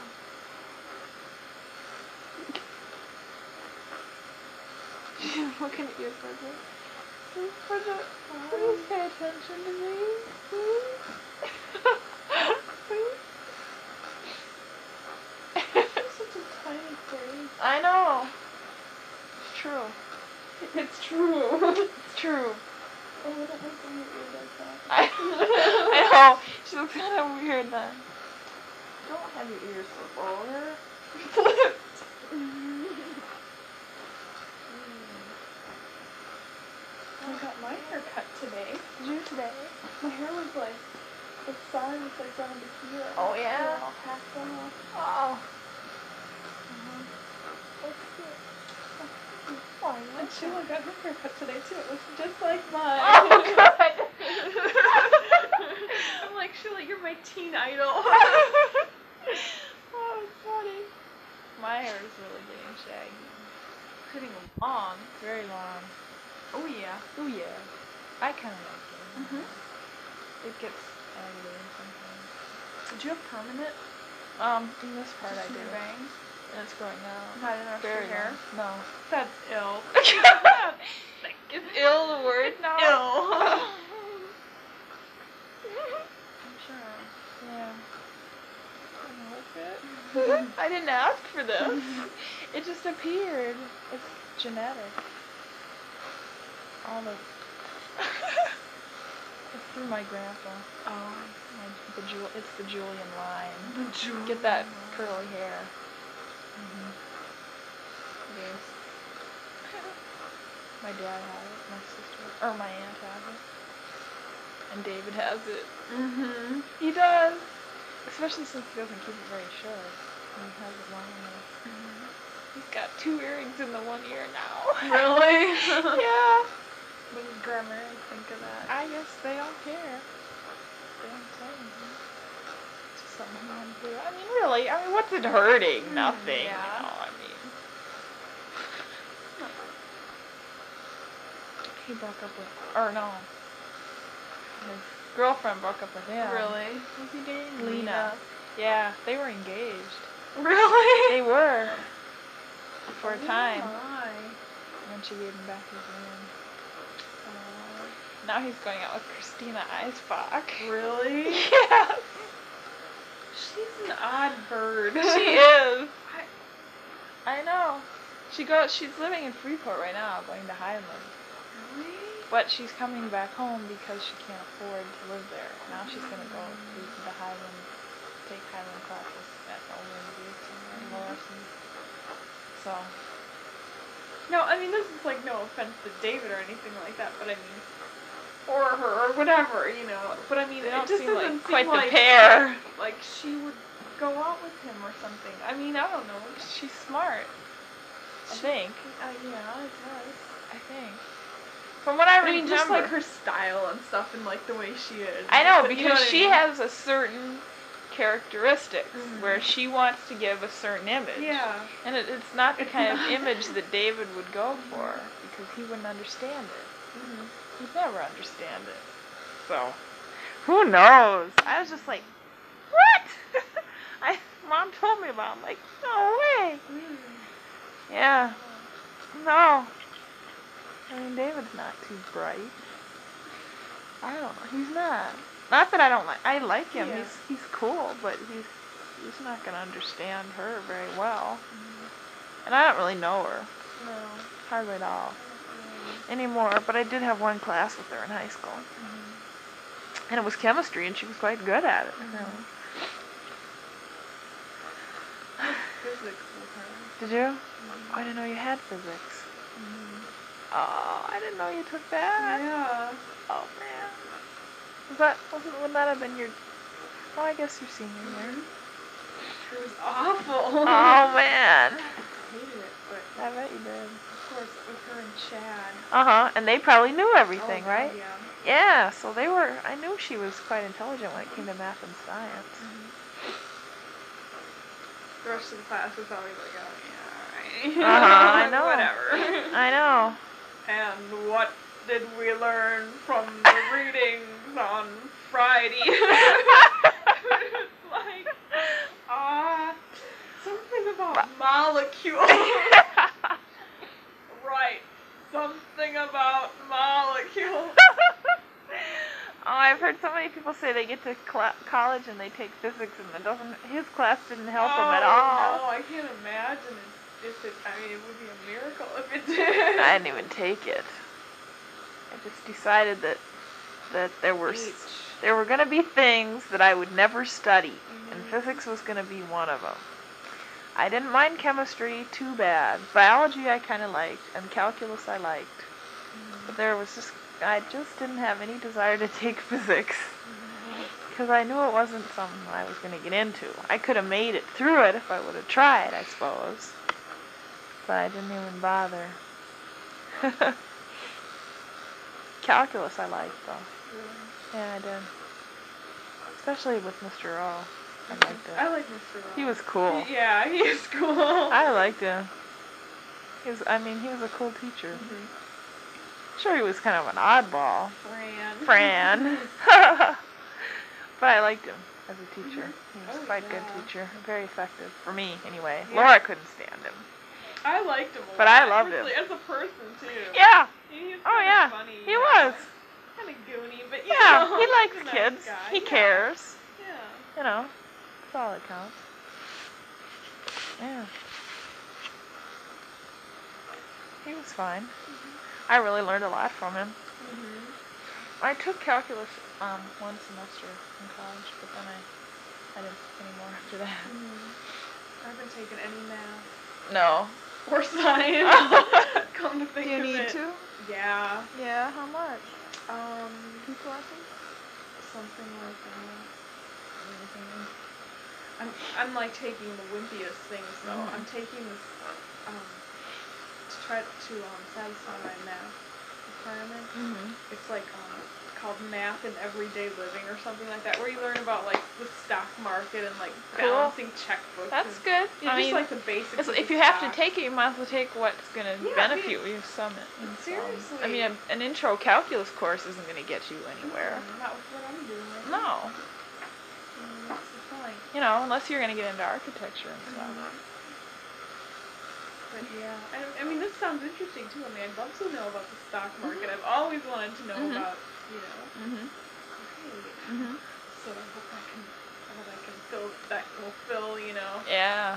She's looking at you, Bridget. Bridget, please pay attention to me. Please. Please. She's such a tiny face. I know. It's true. It's true. It's true. Oh, I don't like when your ear does that. I, I know. She looks kind of weird then. Don't have your ears so forward. I got my hair cut today. Did you today? My hair was like, the side was like down to here. Oh, yeah? All hacked off. Oh. That's cute. Oh, And Sheila got her hair cut today too. It looks just like mine. Oh, good. I'm like, Sheila, you're my teen idol. Oh, it's funny. My hair is really getting shaggy. Getting long. Very long. Oh yeah. Oh, yeah. I kind of like it. Mhm. It gets aggravating sometimes. Did you have permanent? Um, in this part Just I do. your bangs? And it's growing out. Not enough Very your hair? long. No. That's ill. Is ill the word now? Ill. I'm sure. Yeah. I like it. I didn't ask for this. It just appeared. It's genetic. All the. It's through my grandpa. Oh. My, the Ju- it's the Julian line. The Julian Get that line. curly hair. Mm-hmm. It is. My dad has it. My sister, or my aunt has it. And David has it. Mm-hmm. He does. Especially since he doesn't keep it very short. And he has it long enough. Mm-hmm. He's got two earrings in the one ear now. Really? Yeah. What does Grandma think of that? I guess they don't care. They don't say anything. It's just something he wanted to do. I mean, really, I mean, what's it hurting? Nothing. yeah. You know, I mean, he broke up with, or no, his girlfriend broke up with him. Really? Was he dating Lena. Lena? Yeah, they were engaged. Really? They were. For a Oh time. my. And then she gave him back his ring. Oh. Now he's going out with Christina Eisbach. Really? Yes. She's an odd bird. She is. I, I know. She goes. She's living in Freeport right now, going to Highland. really? But she's coming back home because she can't afford to live there. Now she's gonna go to the Highland, take Highland classes at Overland Butte somewhere in Morrison. So. No, I mean, this is like no offense to David or anything like that, but I mean, or her or whatever, you know. But I mean, They it don't just seem doesn't like seem quite like the pair. like she would go out with him or something. I mean, I don't know. She's smart. I She- think. Uh, yeah, I guess. I think. From what I I remember. mean, just like her style and stuff, and like the way she is. I know, But you because what I she mean? has a certain characteristics Mhm. where she wants to give a certain image. Yeah. And it, it's not the It's kind of not. image that David would go for because he wouldn't understand it. Mm-hmm. He'd never understand it. So, who knows? I was just like, what? I Mom told me about it. I'm like, no way. Yeah. No. I mean, David's not too bright. I don't know. He's not. Not that I don't like. I like him. Yeah. He's he's cool, but he's he's not gonna understand her very well. And I don't really know her No. hardly at all anymore. But I did have one class with her in high school, and it was chemistry, and she was quite good at it. You know. Physics with her. Did you? Oh, I didn't know you had physics. Oh, I didn't know you took that. Yeah. Oh man. Was that wasn't would that have been your? Oh, I guess your senior year. It was awful. Oh man. I hated it, but I bet you did. of course with her and Chad. Uh huh. And they probably knew everything, Oh, right? Yeah. Yeah. So they were. I knew she was quite intelligent when it came to math and science. The rest of the class was always like, oh yeah, alright. Uh-huh, I know. Whatever. I know. And what did we learn from the readings on Friday? It's like, ah, uh, something about molecules. Right, something about molecules. Oh, I've heard so many people say they get to cl- college and they take physics and it doesn't. His class didn't help oh, him at all. No, I can't imagine it, if it. I mean, it would be a miracle if it did. I didn't even take it. I just decided that that there were s- H. there were going to be things that I would never study, and Mhm. physics was going to be one of them. I didn't mind chemistry too bad. Biology I kind of liked, and calculus I liked. Mhm. But there was just I just didn't have any desire to take physics Mhm. because I knew it wasn't something I was going to get into. I could have made it through it if I would have tried, I suppose. But I didn't even bother. Calculus I liked, though. Yeah, I did. Especially with Mister O. I liked it. I like Mister Ross. He was cool. Yeah, he is cool. I liked him. He was, I mean, he was a cool teacher. Mhm. Sure, he was kind of an oddball. Fran. Fran. But I liked him as a teacher. He was Oh, quite a good yeah. teacher. Very effective. For me, anyway. Yeah. Laura couldn't stand him. I liked him a But lot. I loved him. Really, as a person, too. Yeah. He, he's Oh, kinda yeah. funny. He was. Kind of goony, but you Yeah, know, he likes he's a nice kids. guy. He Yeah. cares. Yeah. You know, that's all that counts. Yeah. He was fine. I really learned a lot from him. Mhm. I took calculus um, one semester in college, but then I, I didn't take any more after that. Mhm. I haven't taken any math No. or science. Come to think Do you of need it. to? Yeah. Yeah, how much? Um, Two classes? something like that. I'm I'm like taking the wimpiest things though. Mhm. I'm taking this um to try to um satisfy my math requirement. Mhm. It's like um, called Math in Everyday Living or something like that, where you learn about like the stock market and like Cool. balancing checkbooks. That's and, good. Yeah, I just mean, like the basics. it's- of if the you have to stock. take it, you might as well take what's going to Yeah, I benefit mean, you some. in some. seriously. I mean, a, an intro calculus course isn't going to get you anywhere. Mm, not with what I'm doing. No. Mm, that's the point. You know, unless you're going to get into architecture and stuff. Mhm. But yeah, I, I mean, this sounds interesting too. I mean, I'd love to know about the stock market. I've always wanted to know Mhm. about, you know, Mhm. trade. Mhm. So I hope I can, I hope I can fill that will fill, you know. Yeah.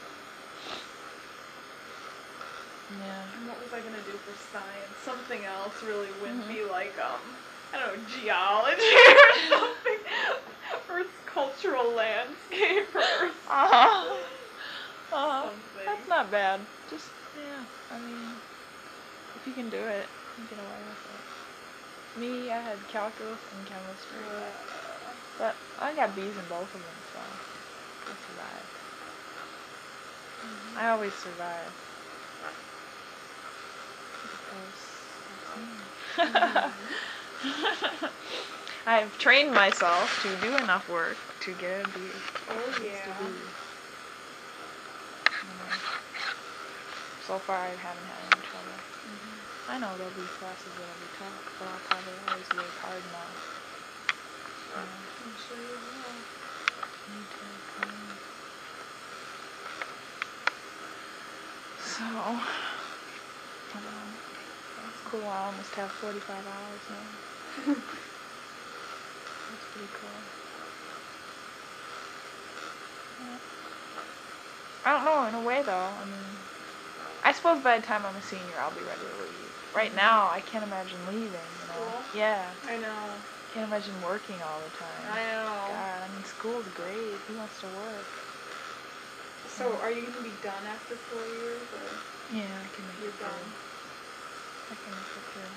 Yeah. And what was I gonna do for science? Something else really Mhm. wimpy, like um, I don't know, geology or something. Earth's cultural landscape or Earth. Uh huh. Uh huh. Something. That's not bad. Just yeah. I mean, if you can do it, you get away with it. Me, I had calculus and chemistry, Uh, but I got B's in both of them, so I survived. mhm. I always survive. Because I've trained myself to do enough work to get a B. Oh Just a yeah. B. You know. So far, I haven't had any trouble. Mhm. I know there'll be classes that'll be tough, but I'll probably always work hard enough. You know, I'm sure you will. need to, um, So, I don't know. That's cool. I almost have forty-five hours now. That's pretty cool. Yeah. I don't know, in a way though. I mean, I suppose by the time I'm a senior, I'll be ready to leave. Right now, I can't imagine leaving, you know. School? Yeah. I know. Can't imagine working all the time. I know. God, I mean, school's great. Who wants to work? So, are you gonna be done after four years, or Yeah, I can make you're it done? through. I can make it through.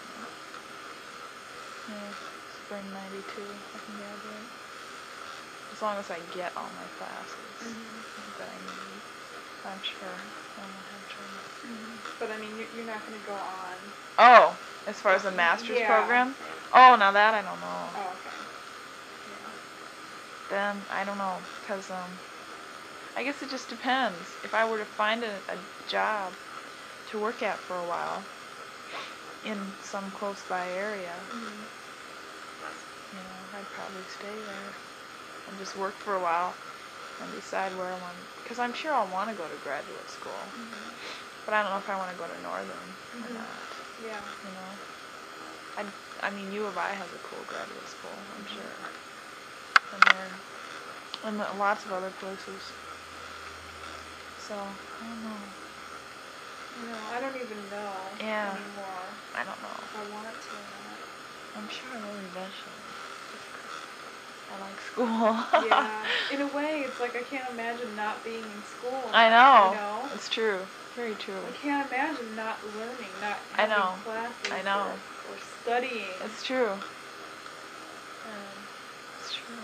Yeah, spring ninety-two, I can graduate. As long as I get all my classes Mhm. that I need, I'm sure I won't have trouble. Mhm. But I mean, you're, you're not gonna go on. Oh, as far as the master's Yeah. program? Oh, now that I don't know. Oh, okay. Yeah. Then I don't know, because um, I guess it just depends. If I were to find a, a job to work at for a while in some close by area, Mhm. you know, I'd probably stay there and just work for a while and decide where I want. Because I'm sure I'll want to go to graduate school, Mhm. but I don't know if I want to go to Northern or Mhm. not. Yeah. You know, I I mean U of I has a cool graduate school, I'm sure, and there and the- lots of other places. So I don't know. No, I don't even know Yeah. anymore I don't know. if I want it to or not. I'm sure I will eventually. I like school. Yeah. In a way, it's like I can't imagine not being in school. I know. You know? It's true. Very true. I can't imagine not learning, not I having know. classes I know. Or, or studying. It's true. Um, It's true.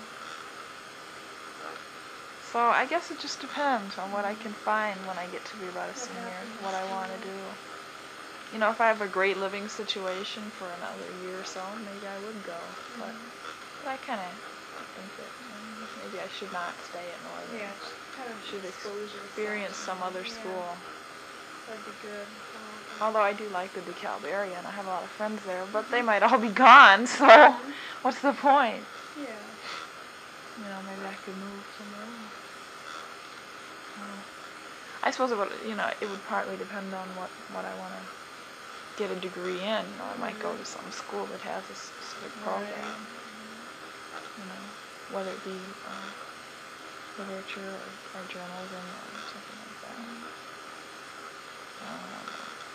So I guess it just depends on what I can find when I get to be about a What senior, happens, what I want to yeah. do. You know, if I have a great living situation for another year or so, maybe I would go. But, Mhm. but I kind of think that um, maybe I should not stay at Northern. Yeah, just kind of Should exposure. experience some other Yeah. school. That'd be good. Although I do like the DeKalb area and I have a lot of friends there, but they might all be gone, so Mhm. what's the point? Yeah. You know, maybe I could move somewhere else. Uh, I suppose it would, you know, it would partly depend on what, what I want to get a degree in. You know, I might go to some school that has a specific program. Right. You know, whether it be uh, literature or, or journalism or something like that. I don't know.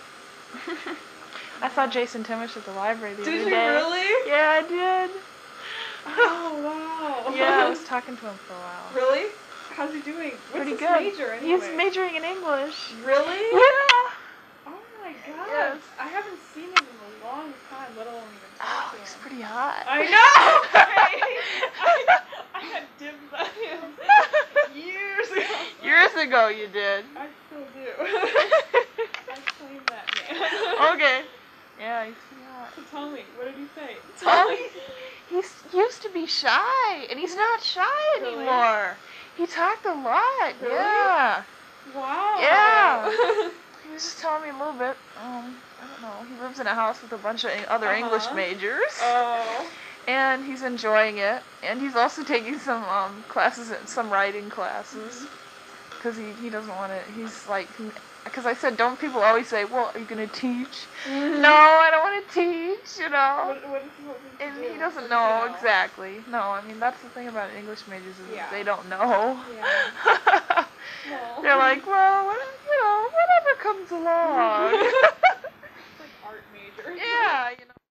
I saw Jason Timish at the library the Did other you day. really? Yeah, I did. Oh wow. Yeah, I was talking to him for a while. Really? How's he doing? What's Pretty his good. major anyway? He's majoring in English. Really? Yeah. Oh my god. Yes. I haven't seen him in a long time, let alone even Oh, talk to he's him. pretty hot. I know! Okay. I, I had dibs on him years ago. Years ago you did. I still do. I claim that man. Okay. Yeah, he's not. So tell me, what did he say? Tell me. He's used to be shy, and he's not shy Really? anymore. He talked a lot. Really? Yeah. Wow. Yeah. He was just telling me a little bit. Um, I don't know. He lives in a house with a bunch of other Uh-huh. English majors. Oh. And he's enjoying it. And he's also taking some um, classes, some writing classes. Because he, he doesn't want to, he's like, because I said, don't people always say, well, are you going to teach? Mm-hmm. No, I don't want to teach, you know. What, what is he hoping to And do? he doesn't What know, does he know? exactly. No, I mean, that's the thing about English majors is Yeah. they don't know. Yeah. Well. They're like, well, what, you know, whatever comes along.